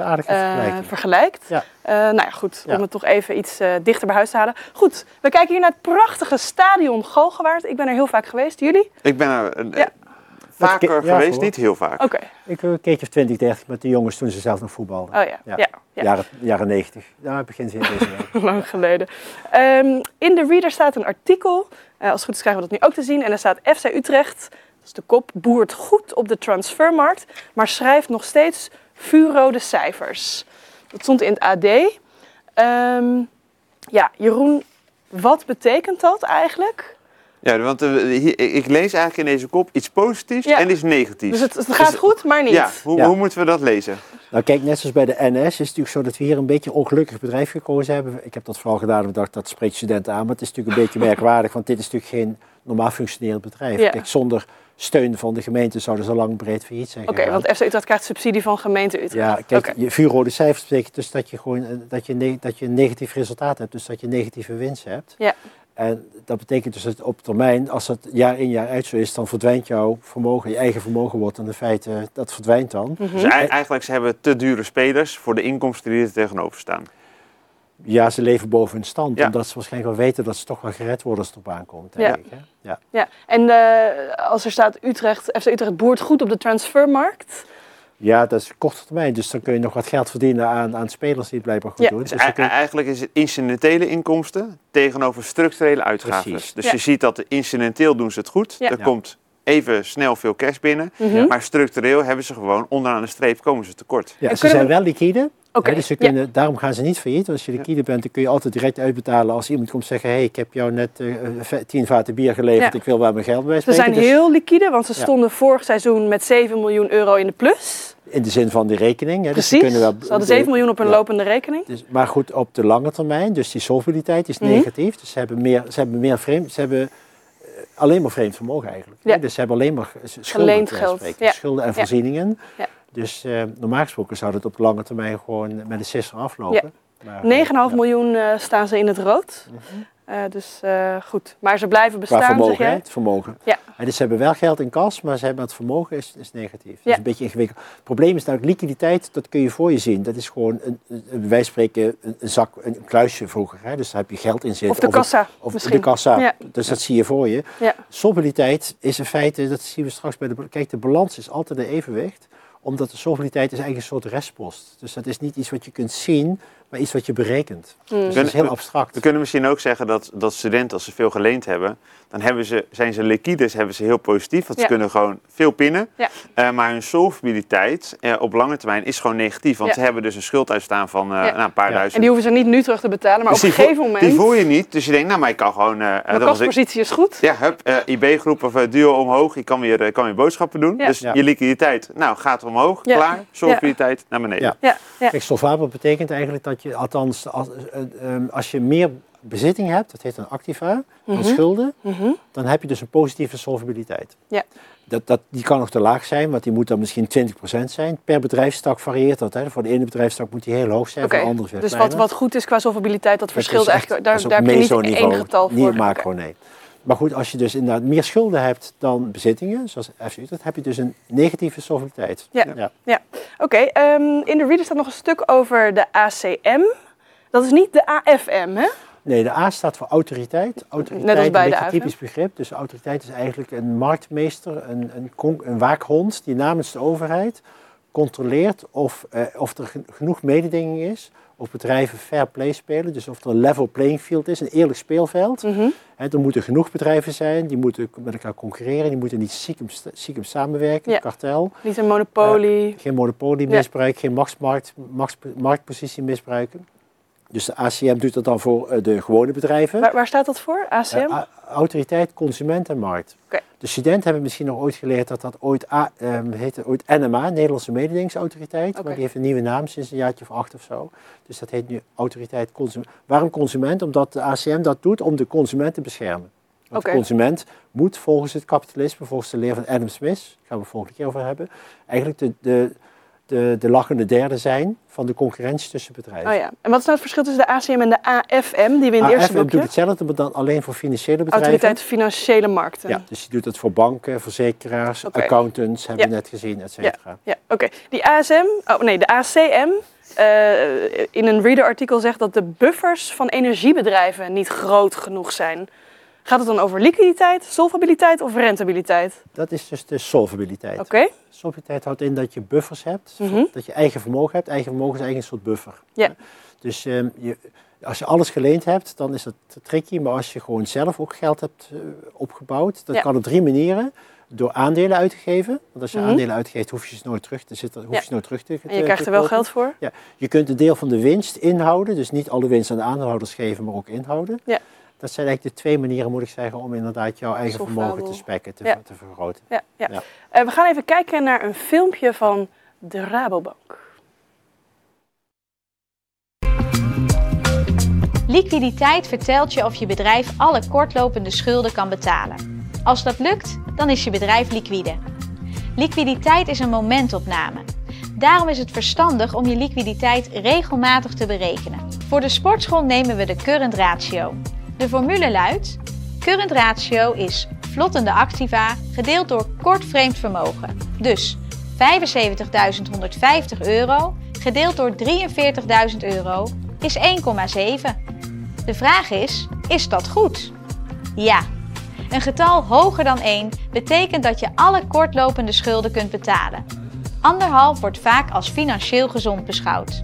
vergelijkt. Ja. Nou ja, goed, om het toch even iets dichter bij huis te halen. Goed, we kijken hier naar het prachtige stadion Galgenwaard. Ik ben er heel vaak geweest. Jullie? Ik ben er vaker geweest, niet heel vaak. Okay. Ik een keertje of 20, 30 met de jongens toen ze zelf nog voetbalden. Oh ja. Jaren 90. Ja, begin ze in deze week. Lang geleden. In de Reader staat een artikel. Als het goed is krijgen we dat nu ook te zien. En er staat FC Utrecht, dat is de kop, boert goed op de transfermarkt, maar schrijft nog steeds vuurrode cijfers. Dat stond in het AD. Jeroen, wat betekent dat eigenlijk? Ja, want ik lees eigenlijk in deze kop iets positiefs en iets negatiefs. Dus het gaat goed, maar niet. Ja, hoe moeten we dat lezen? Nou kijk, net zoals bij de NS is het natuurlijk zo dat we hier een beetje een ongelukkig bedrijf gekozen hebben. Ik heb dat vooral gedaan omdat ik dacht, dat spreekt studenten aan. Maar het is natuurlijk een beetje merkwaardig, want dit is natuurlijk geen normaal functionerend bedrijf. Ja. Kijk, zonder steun van de gemeente zouden ze lang breed failliet zijn gegaan. Want FC Utrecht krijgt subsidie van gemeente Utrecht. Ja, kijk, je vuurrode cijfers betekent dus dat je gewoon dat je een negatief resultaat hebt. Dus dat je negatieve winst hebt. Ja. En dat betekent dus dat op termijn, als het jaar in jaar uit zo is, dan verdwijnt jouw vermogen, je eigen vermogen wordt dan in feite, dat verdwijnt dan. Dus eigenlijk ze hebben te dure spelers voor de inkomsten die er tegenover staan. Ja, ze leven boven hun stand, omdat ze waarschijnlijk wel weten dat ze toch wel gered worden als het erop aankomt. Denk ik, hè? Ja. En als er staat FC Utrecht boert goed op de transfermarkt. Ja, dat is korte termijn, dus dan kun je nog wat geld verdienen aan spelers die het blijkbaar goed doen. Dus eigenlijk is het incidentele inkomsten tegenover structurele uitgaven. Precies. Dus je ziet dat incidenteel doen ze het goed, er komt even snel veel cash binnen, maar structureel hebben ze gewoon onderaan de streep komen ze tekort. Ja, ze zijn wel liquide. Dus ze kunnen, daarom gaan ze niet failliet. Als je liquide bent, dan kun je altijd direct uitbetalen als iemand komt zeggen, ik heb jou net 10 vaten bier geleverd, ik wil wel mijn geld bij spreken. Ze zijn heel liquide, want ze stonden vorig seizoen met 7 miljoen euro in de plus. In de zin van de rekening. Hè. Precies, dus ze hadden 7 miljoen op hun lopende rekening. Dus, maar goed, op de lange termijn, dus die solvabiliteit is negatief. Dus ze hebben alleen maar vreemd vermogen eigenlijk. Ja. Dus ze hebben alleen maar schulden, schulden en voorzieningen. Ja. Dus normaal gesproken zou het op lange termijn gewoon met een sisser aflopen. Ja. 9,5 miljoen staan ze in het rood. Dus goed. Maar ze blijven bestaan, qua vermogen, zeg jij? Het vermogen. Ja. En dus ze hebben wel geld in kas, maar ze hebben het vermogen is negatief. Dat is een beetje ingewikkeld. Het probleem is namelijk liquiditeit, dat kun je voor je zien. Dat is gewoon, wij spreken een zak, een kluisje vroeger. Hè? Dus daar heb je geld in zitten. Of de kassa. Of de kassa. Dus dat zie je voor je. Ja. Solvabiliteit is in feite, dat zien we straks bij de balans is altijd een evenwicht. Omdat de solvabiliteit is eigenlijk een soort restpost. Dus dat is niet iets wat je kunt zien, maar iets wat je berekent. Dus dat is heel abstract. We kunnen misschien ook zeggen dat studenten, als ze veel geleend hebben, dan zijn ze liquide, hebben ze heel positief, want ze kunnen gewoon veel pinnen. Ja. Maar hun solvabiliteit op lange termijn is gewoon negatief, want ze hebben dus een schuld uitstaan van een paar duizend. En die hoeven ze niet nu terug te betalen, maar dus op een gegeven moment... Die voel je niet, dus je denkt, maar ik kan gewoon... Mijn kastpositie is goed. Ja, IB-groep of duo omhoog, je kan weer boodschappen doen. Ja. Dus je liquiditeit, gaat omhoog, klaar, solvabiliteit naar beneden. Kijk, solvabel betekent eigenlijk dat je, althans, als je meer bezitting hebt, dat heet een activa, van schulden, dan heb je dus een positieve solvabiliteit. Ja. Die kan nog te laag zijn, want die moet dan misschien 20% zijn. Per bedrijfstak varieert dat. Hè. Voor de ene bedrijfstak moet die heel hoog zijn, voor de andere veel kleiner. Dus wat goed is qua solvabiliteit, dat verschilt eigenlijk. Daar heb je niet één getal voor. Niet macro, nee. Maar goed, als je dus inderdaad meer schulden hebt dan bezittingen, zoals FC Utrecht, heb je dus een negatieve solvabiliteit. Ja. Oké, in de reader staat nog een stuk over de ACM. Dat is niet de AFM, hè? Nee, de A staat voor autoriteit. Autoriteit net als bij is een typisch begrip. Dus autoriteit is eigenlijk een marktmeester, een waakhond die namens de overheid controleert of er genoeg mededinging is, of bedrijven fair play spelen, dus of er een level playing field is, een eerlijk speelveld. Er moeten genoeg bedrijven zijn, die moeten met elkaar concurreren, die moeten niet stiekem samenwerken, kartel. Niet een monopolie. Geen monopoliemisbruik, geen marktpositie misbruiken. Dus de ACM doet dat dan voor de gewone bedrijven. Waar staat dat voor, ACM? Autoriteit, consument en markt. Okay. De studenten hebben misschien nog ooit geleerd dat heette ooit NMA, Nederlandse Mededingingsautoriteit. Maar die heeft een nieuwe naam sinds een jaartje of 8 of zo. Dus dat heet nu Autoriteit Consument. Waarom consument? Omdat de ACM dat doet om de consument te beschermen. Want de consument moet volgens het kapitalisme, volgens de leer van Adam Smith, daar gaan we volgende keer over hebben, eigenlijk de lachende derde zijn van de concurrentie tussen bedrijven. Oh ja. En wat is nou het verschil tussen de ACM en de AFM, die we in het eerste boekje? doet hetzelfde, maar dan alleen voor financiële bedrijven. Autoriteit Financiële Markten. Ja, dus die doet het voor banken, verzekeraars, accountants, hebben we net gezien, et cetera. Ja, oké. De ACM, in een reader-artikel zegt dat de buffers van energiebedrijven niet groot genoeg zijn. Gaat het dan over liquiditeit, solvabiliteit of rentabiliteit? Dat is dus de solvabiliteit. Oké. Solvabiliteit houdt in dat je buffers hebt, dat je eigen vermogen hebt. Eigen vermogen is eigenlijk een soort buffer. Ja. Dus als je alles geleend hebt, dan is dat tricky. Maar als je gewoon zelf ook geld hebt opgebouwd, dat kan op 3 manieren. Door aandelen uit te geven. Want als je aandelen uitgeeft, hoef je ze nooit terug te En je krijgt er wel geld voor? Ja. Je kunt een deel van de winst inhouden. Dus niet alle winst aan de aandeelhouders geven, maar ook inhouden. Ja. Dat zijn eigenlijk de 2 manieren, moet ik zeggen, om inderdaad jouw eigen vermogen te spekken, te vergroten. Ja. We gaan even kijken naar een filmpje van de Rabobank. Liquiditeit vertelt je of je bedrijf alle kortlopende schulden kan betalen. Als dat lukt, dan is je bedrijf liquide. Liquiditeit is een momentopname. Daarom is het verstandig om je liquiditeit regelmatig te berekenen. Voor de sportschool nemen we de current ratio. De formule luidt: current ratio is vlottende activa gedeeld door kort vreemd vermogen. Dus €75.150 gedeeld door €43.000 is 1,7. De vraag is dat goed? Ja. Een getal hoger dan 1 betekent dat je alle kortlopende schulden kunt betalen. 1,5 wordt vaak als financieel gezond beschouwd.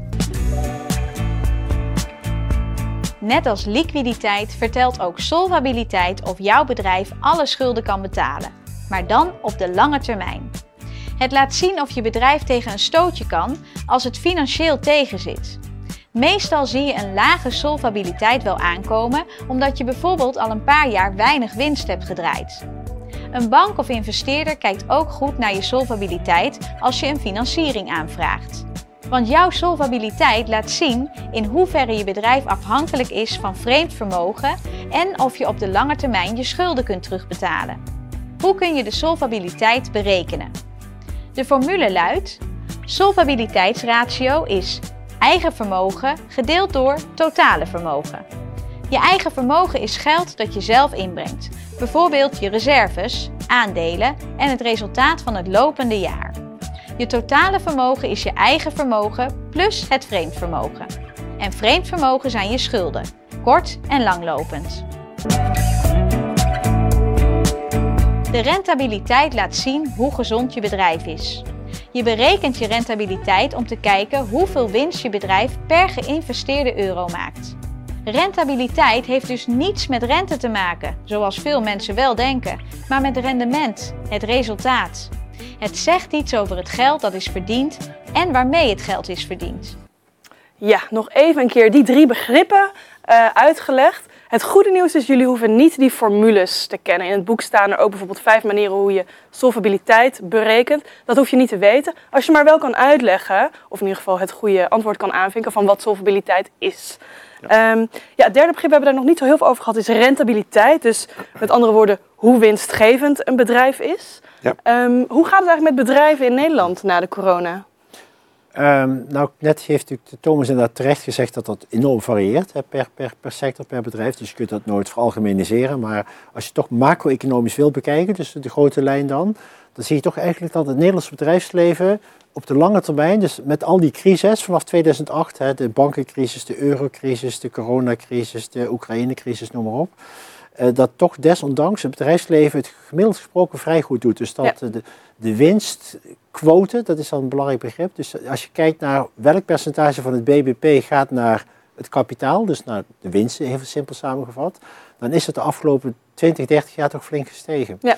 Net als liquiditeit vertelt ook solvabiliteit of jouw bedrijf alle schulden kan betalen, maar dan op de lange termijn. Het laat zien of je bedrijf tegen een stootje kan als het financieel tegenzit. Meestal zie je een lage solvabiliteit wel aankomen omdat je bijvoorbeeld al een paar jaar weinig winst hebt gedraaid. Een bank of investeerder kijkt ook goed naar je solvabiliteit als je een financiering aanvraagt. Want jouw solvabiliteit laat zien in hoeverre je bedrijf afhankelijk is van vreemd vermogen en of je op de lange termijn je schulden kunt terugbetalen. Hoe kun je de solvabiliteit berekenen? De formule luidt: solvabiliteitsratio is eigen vermogen gedeeld door totale vermogen. Je eigen vermogen is geld dat je zelf inbrengt. Bijvoorbeeld je reserves, aandelen en het resultaat van het lopende jaar. Je totale vermogen is je eigen vermogen plus het vreemd vermogen. En vreemd vermogen zijn je schulden, kort en langlopend. De rentabiliteit laat zien hoe gezond je bedrijf is. Je berekent je rentabiliteit om te kijken hoeveel winst je bedrijf per geïnvesteerde euro maakt. Rentabiliteit heeft dus niets met rente te maken, zoals veel mensen wel denken, maar met rendement, het resultaat. Het zegt iets over het geld dat is verdiend en waarmee het geld is verdiend. Ja, nog even een keer die 3 begrippen uitgelegd. Het goede nieuws is, jullie hoeven niet die formules te kennen. In het boek staan er ook bijvoorbeeld 5 manieren hoe je solvabiliteit berekent. Dat hoef je niet te weten. Als je maar wel kan uitleggen, of in ieder geval het goede antwoord kan aanvinken van wat solvabiliteit is. Ja. Het derde begrip, we hebben daar nog niet zo heel veel over gehad, is rentabiliteit. Dus met andere woorden, hoe winstgevend een bedrijf is. Ja. Hoe gaat het eigenlijk met bedrijven in Nederland na de corona? Net heeft Thomas inderdaad terecht gezegd dat dat enorm varieert per sector, per bedrijf. Dus je kunt dat nooit veralgemeniseren. Maar als je toch macro-economisch wil bekijken, dus de grote lijn dan zie je toch eigenlijk dat het Nederlandse bedrijfsleven op de lange termijn, dus met al die crises vanaf 2008, de bankencrisis, de eurocrisis, de coronacrisis, de Oekraïne-crisis, noem maar op, dat toch desondanks het bedrijfsleven het gemiddeld gesproken vrij goed doet. Dus dat de winstquote, dat is dan een belangrijk begrip. Dus als je kijkt naar welk percentage van het BBP gaat naar het kapitaal, dus naar de winsten, even simpel samengevat, dan is het de afgelopen 20, 30 jaar toch flink gestegen. Ja.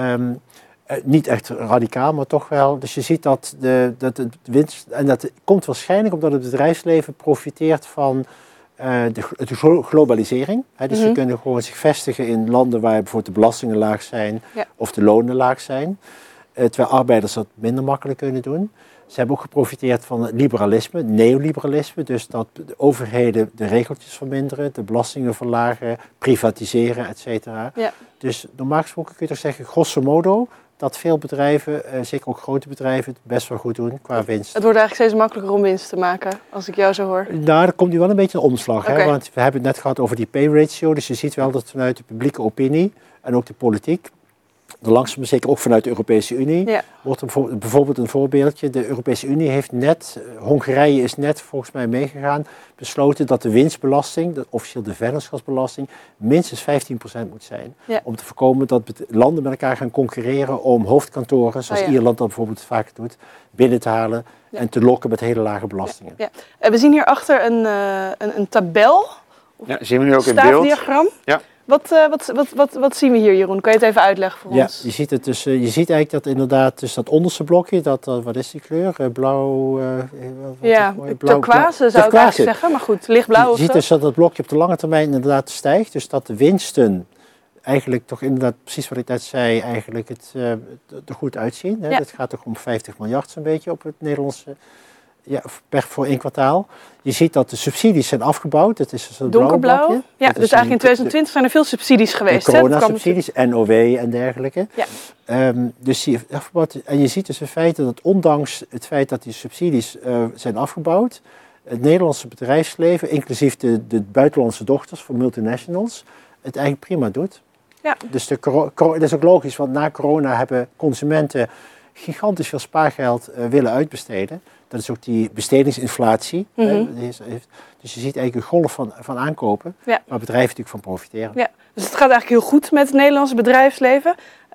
Niet echt radicaal, maar toch wel. Dus je ziet dat de winst, en dat komt waarschijnlijk omdat het bedrijfsleven profiteert van de globalisering. Dus ze kunnen gewoon zich vestigen in landen waar bijvoorbeeld de belastingen laag zijn of de lonen laag zijn. Terwijl arbeiders dat minder makkelijk kunnen doen. Ze hebben ook geprofiteerd van het liberalisme, neoliberalisme. Dus dat de overheden de regeltjes verminderen, de belastingen verlagen, privatiseren, et cetera. Ja. Dus normaal gesproken kun je toch zeggen, grosso modo, dat veel bedrijven, zeker ook grote bedrijven, het best wel goed doen qua winst. Het wordt eigenlijk steeds makkelijker om winst te maken, als ik jou zo hoor. Nou, daar komt nu wel een beetje een omslag. Okay. Hè? Want we hebben het net gehad over die pay ratio. Dus je ziet wel dat vanuit de publieke opinie en ook de politiek, langzaam zeker ook vanuit de Europese Unie, wordt er bijvoorbeeld een voorbeeldje. De Europese Unie heeft net, Hongarije is net volgens mij meegegaan, besloten dat de winstbelasting, officieel de vennootschapsbelasting, minstens 15% moet zijn. Ja. Om te voorkomen dat landen met elkaar gaan concurreren om hoofdkantoren, zoals Ierland dat bijvoorbeeld vaak doet, binnen te halen en te lokken met hele lage belastingen. Ja. We zien hierachter een tabel, zien we nu ook in beeld. Staafdiagram. Ja. Wat zien we hier, Jeroen? Kan je het even uitleggen voor ons? Ja, je ziet het dus. Je ziet eigenlijk dat inderdaad dus dat onderste blokje, wat is die kleur? Blauw. Turquoise zou ik eigenlijk zeggen, maar goed, lichtblauw. Je ziet dus dat blokje op de lange termijn inderdaad stijgt, dus dat de winsten eigenlijk toch inderdaad precies wat ik net zei, eigenlijk het er goed uitzien. Hè? Het gaat toch om 50 miljard zo'n beetje op het Nederlandse. Ja, voor 1 kwartaal. Je ziet dat de subsidies zijn afgebouwd. Het is een donkerblauw. Ja, dus eigenlijk in 2020 zijn er veel subsidies geweest. Corona-subsidies, NOW en dergelijke. Ja. Dus die afgebouwd. En je ziet dus in feite dat ondanks het feit dat die subsidies zijn afgebouwd, het Nederlandse bedrijfsleven, inclusief de buitenlandse dochters van multinationals, het eigenlijk prima doet. Ja. Dus dat is ook logisch, want na corona hebben consumenten gigantisch veel spaargeld willen uitbesteden. Dat is ook die bestedingsinflatie. Dus je ziet eigenlijk een golf van aankopen, waar bedrijven natuurlijk van profiteren. Ja. Dus het gaat eigenlijk heel goed met het Nederlandse bedrijfsleven.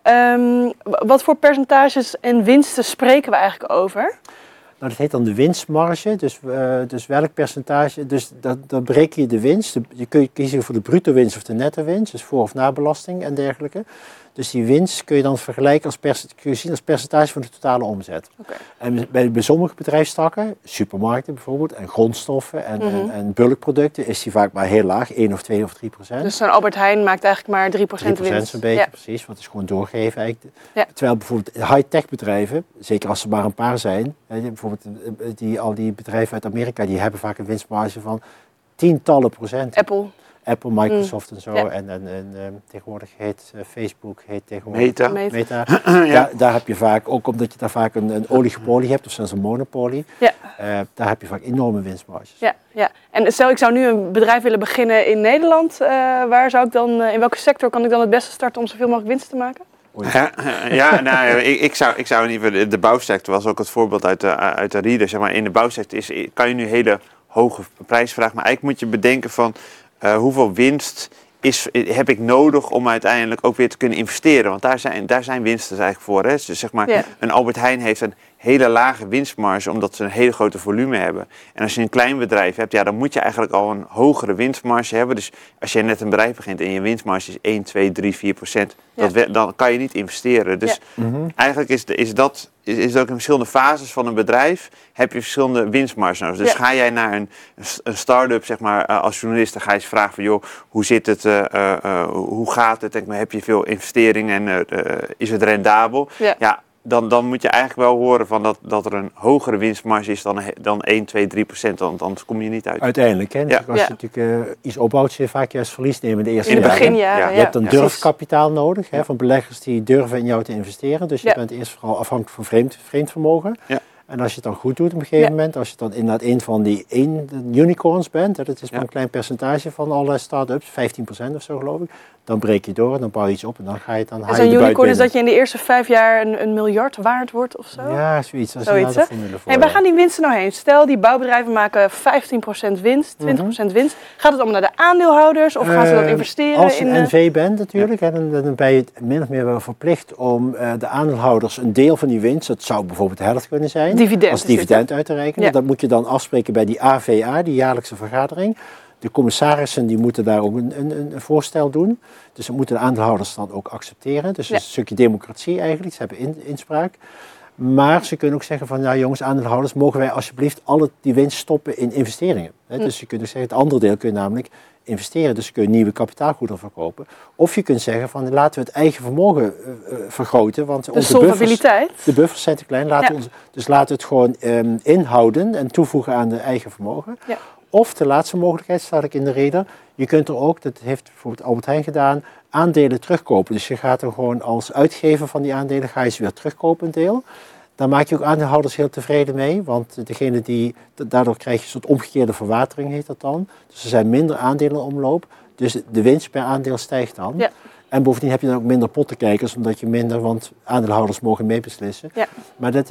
Wat voor percentages en winsten spreken we eigenlijk over? Nou, dat heet dan de winstmarge. Dus welk percentage, dus dan bereken je de winst. Je kunt kiezen voor de bruto winst of de netto winst, dus voor- of nabelasting en dergelijke. Dus die winst kun je dan vergelijken kun je zien als percentage van de totale omzet. Okay. En bij sommige bedrijfstakken, supermarkten bijvoorbeeld, en grondstoffen en bulkproducten, is die vaak maar heel laag, 1 of 2 of 3%. Dus zo'n Albert Heijn maakt eigenlijk maar 3% winst. 3% zo'n beetje, precies, want het is gewoon doorgeven eigenlijk. Ja. Terwijl bijvoorbeeld high-tech bedrijven, zeker als er maar een paar zijn, bijvoorbeeld al die bedrijven uit Amerika, die hebben vaak een winstmarge van tientallen procent. Apple, Microsoft en zo. Ja. En tegenwoordig heet Facebook, Meta. Ja. Daar heb je vaak, ook omdat je daar vaak een oligopolie hebt, of zelfs een monopolie, daar heb je vaak enorme winstmarges. Ja. En stel ik zou nu een bedrijf willen beginnen in Nederland, waar zou ik dan, in welke sector kan ik dan het beste starten om zoveel mogelijk winst te maken? Ik zou in ieder geval, de bouwsector was ook het voorbeeld uit de Reader. Zeg maar, in de bouwsector kan je nu hele hoge prijzen vragen, maar eigenlijk moet je bedenken van hoeveel winst heb ik nodig om uiteindelijk ook weer te kunnen investeren. Want daar zijn winsten eigenlijk voor. Hè? Dus zeg maar, een Albert Heijn heeft een hele lage winstmarge omdat ze een hele grote volume hebben. En als je een klein bedrijf hebt, dan moet je eigenlijk al een hogere winstmarge hebben. Dus als je net een bedrijf begint en je winstmarge is 1, 2, 3, 4%, dan kan je niet investeren. Dus eigenlijk is dat ook in verschillende fases van een bedrijf heb je verschillende winstmarges nodig. Dus ga jij naar een start-up, zeg maar, als journalist, dan ga je eens vragen van, joh, hoe zit het, hoe gaat het? Heb je veel investeringen en is het rendabel? Dan moet je eigenlijk wel horen van dat er een hogere winstmarge is dan 1, 2, 3%, want anders kom je niet uit. Uiteindelijk, hè? Als je natuurlijk iets opbouwt, zul je vaak juist verlies nemen in de eerste jaren. In het begin, Je hebt dan durfkapitaal nodig, van beleggers die durven in jou te investeren. Dus je bent eerst vooral afhankelijk van vreemd vermogen. Ja. En als je het dan goed doet op een gegeven moment, als je dan inderdaad een van die unicorns bent, dat is maar een klein percentage van alle start-ups, 15% of zo geloof ik, dan breek je door en dan bouw je iets op en dan ga je dan haal je de buit binnen. Zo'n unicorn is dat je in de eerste 5 jaar een miljard waard wordt of zo? Ja, zoiets. Dat is een formule voor. En waar gaan die winsten nou heen? Stel, die bouwbedrijven maken 15% winst, 20% winst. Gaat het allemaal naar de aandeelhouders of gaan ze dat investeren? Als je een NV bent natuurlijk, dan ben je min of meer wel verplicht om de aandeelhouders een deel van die winst, dat zou bijvoorbeeld de helft kunnen zijn, als dividend uit te rekenen. Dat moet je dan afspreken bij die AVA, die jaarlijkse vergadering. De commissarissen die moeten daar ook een voorstel doen. Dus dat moeten de aandeelhouders dan ook accepteren. Dus een stukje democratie eigenlijk. Ze hebben inspraak. Maar ze kunnen ook zeggen van, nou jongens, aandeelhouders, mogen wij alsjeblieft alle die winst stoppen in investeringen. Dus je kunt ook zeggen, het andere deel kun je namelijk investeren. Dus je kunt nieuwe kapitaalgoederen verkopen. Of je kunt zeggen van, laten we het eigen vermogen vergroten. Want de buffers zijn te klein. Laten we het gewoon inhouden en toevoegen aan de eigen vermogen. Ja. Of de laatste mogelijkheid, staat ik in de Reader, je kunt er ook, dat heeft bijvoorbeeld Albert Heijn gedaan, aandelen terugkopen. Dus je gaat er gewoon als uitgever van die aandelen, ga je ze weer terugkopen een deel. Dan maak je ook aandeelhouders heel tevreden mee, want daardoor krijg je een soort omgekeerde verwatering, heet dat dan. Dus er zijn minder aandelen in omloop, dus de winst per aandeel stijgt dan. Ja. En bovendien heb je dan ook minder pottenkijkers, omdat je minder, want aandeelhouders mogen meebeslissen. Ja. Maar de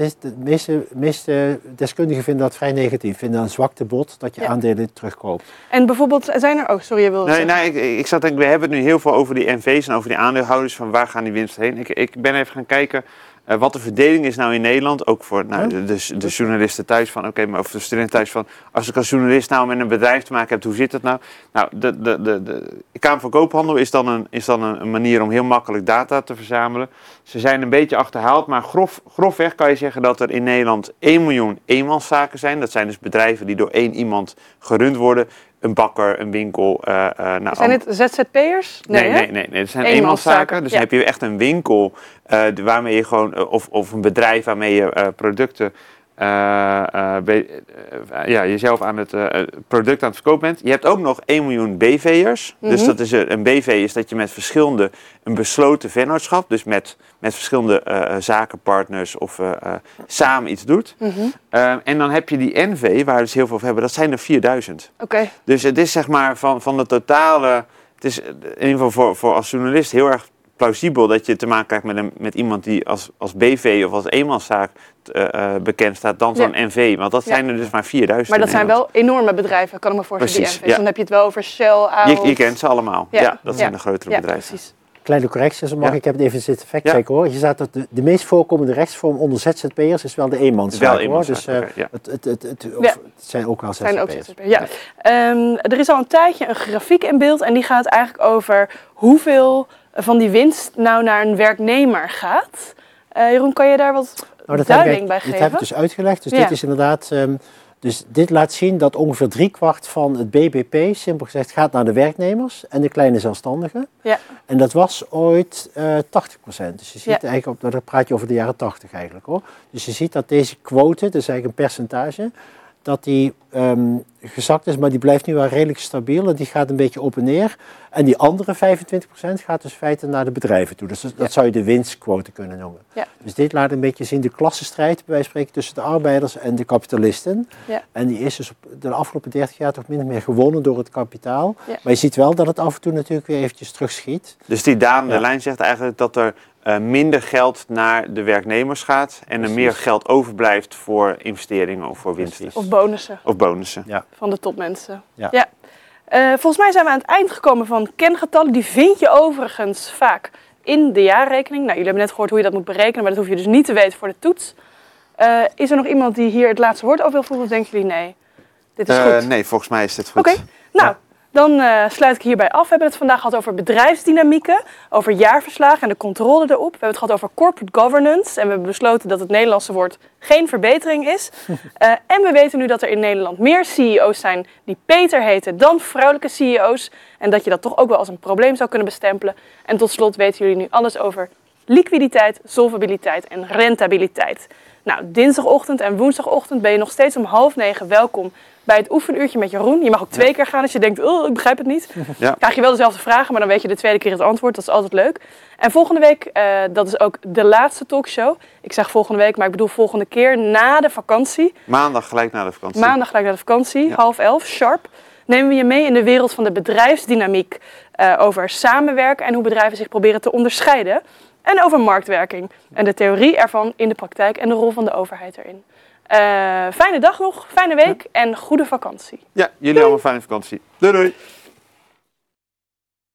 meeste deskundigen vinden dat vrij negatief. Vinden een zwaktebod dat je aandelen terugkoopt. En bijvoorbeeld, zijn er ook, sorry, je wil ik zat denk, we hebben het nu heel veel over die NV's en over die aandeelhouders, van waar gaan die winsten heen. Ik ben even gaan kijken, Wat de verdeling is nou in Nederland, ook voor de journalisten thuis van, of de studenten thuis van, als ik als journalist nou met een bedrijf te maken heb, hoe zit het nou? Nou, de Kamer van Koophandel is dan een manier om heel makkelijk data te verzamelen. Ze zijn een beetje achterhaald, maar grofweg kan je zeggen dat er in Nederland 1 miljoen eenmanszaken zijn. Dat zijn dus bedrijven die door 1 iemand gerund worden. Een bakker, een winkel. Zijn dit ZZP'ers? Nee. Het zijn eenmanszaken. Dus dan heb je echt een winkel waarmee je gewoon, of een bedrijf waarmee je producten, jezelf aan het product aan het verkopen bent. Je hebt ook nog 1 miljoen BV'ers. Dus dat is een BV is dat je met verschillende, een besloten vennootschap, dus met verschillende zakenpartners of samen iets doet. En dan heb je die NV, waar we dus heel veel van hebben, dat zijn er 4000. Dus het is zeg maar van de totale, het is in ieder geval voor als journalist heel erg plausibel dat je te maken krijgt met iemand die als BV of als eenmanszaak bekend staat dan zo'n NV. Want dat zijn er dus maar 4000. Maar dat zijn wel enorme bedrijven, kan ik me voorstellen, die NV's. Dan heb je het wel over Shell, Ahold. Je kent ze allemaal. Ja, dat zijn de grotere bedrijven. Precies. Kleine correctie, ik heb het even zitten factchecken hoor. Je staat dat de meest voorkomende rechtsvorm onder ZZP'ers is wel de eenmanszaak hoor. Dus het zijn ook wel ZZP'ers. Er is al een tijdje een grafiek in beeld en die gaat eigenlijk over hoeveel van die winst nou naar een werknemer gaat. Jeroen, kan je daar wat duiding bij geven? Dat heb ik dus uitgelegd. Dus dit is inderdaad... Dus dit laat zien dat ongeveer 3/4 van het BBP, simpel gezegd, gaat naar de werknemers en de kleine zelfstandigen. Ja. En dat was ooit 80%. Dus je ziet eigenlijk, dan praat je over de jaren 80 eigenlijk hoor. Dus je ziet dat deze quote, dat is eigenlijk een percentage, dat die gezakt is, maar die blijft nu wel redelijk stabiel en die gaat een beetje op en neer. En die andere 25% gaat dus in feite naar de bedrijven toe. Dus dat zou je de winstquote kunnen noemen. Ja. Dus dit laat een beetje zien de klassenstrijd, bij wijze van spreken, tussen de arbeiders en de kapitalisten. Ja. En die is dus de afgelopen 30 jaar toch min of meer gewonnen door het kapitaal. Ja. Maar je ziet wel dat het af en toe natuurlijk weer eventjes terugschiet. Dus die dalende lijn zegt eigenlijk dat er minder geld naar de werknemers gaat en er meer geld overblijft voor investeringen of voor winsten. Of bonussen. Van de topmensen. Ja. Volgens mij zijn we aan het eind gekomen van kengetallen. Die vind je overigens vaak in de jaarrekening. Nou, jullie hebben net gehoord hoe je dat moet berekenen, maar dat hoef je dus niet te weten voor de toets. Is er nog iemand die hier het laatste woord over wil voeren of denken jullie nee? Dit is goed. Nee, volgens mij is dit goed. Oké. Nou, dan sluit ik hierbij af. We hebben het vandaag gehad over bedrijfsdynamieken, over jaarverslagen en de controle erop. We hebben het gehad over corporate governance en we hebben besloten dat het Nederlandse woord geen verbetering is. En we weten nu dat er in Nederland meer CEO's zijn die Peter heten dan vrouwelijke CEO's. En dat je dat toch ook wel als een probleem zou kunnen bestempelen. En tot slot weten jullie nu alles over liquiditeit, solvabiliteit en rentabiliteit. Nou, dinsdagochtend en woensdagochtend ben je nog steeds om 8:30 welkom bij het oefenuurtje met Jeroen. Je mag ook 2 keer gaan als je denkt, ik begrijp het niet. Ja. Krijg je wel dezelfde vragen, maar dan weet je de tweede keer het antwoord. Dat is altijd leuk. En volgende week, dat is ook de laatste talkshow. Ik zeg volgende week, maar ik bedoel volgende keer na de vakantie. Maandag gelijk na de vakantie. 10:30, sharp. Nemen we je mee in de wereld van de bedrijfsdynamiek. Over samenwerken en hoe bedrijven zich proberen te onderscheiden. En over marktwerking en de theorie ervan in de praktijk en de rol van de overheid erin. Fijne dag nog, fijne week en goede vakantie. Ja, jullie allemaal fijne vakantie. Doei doei!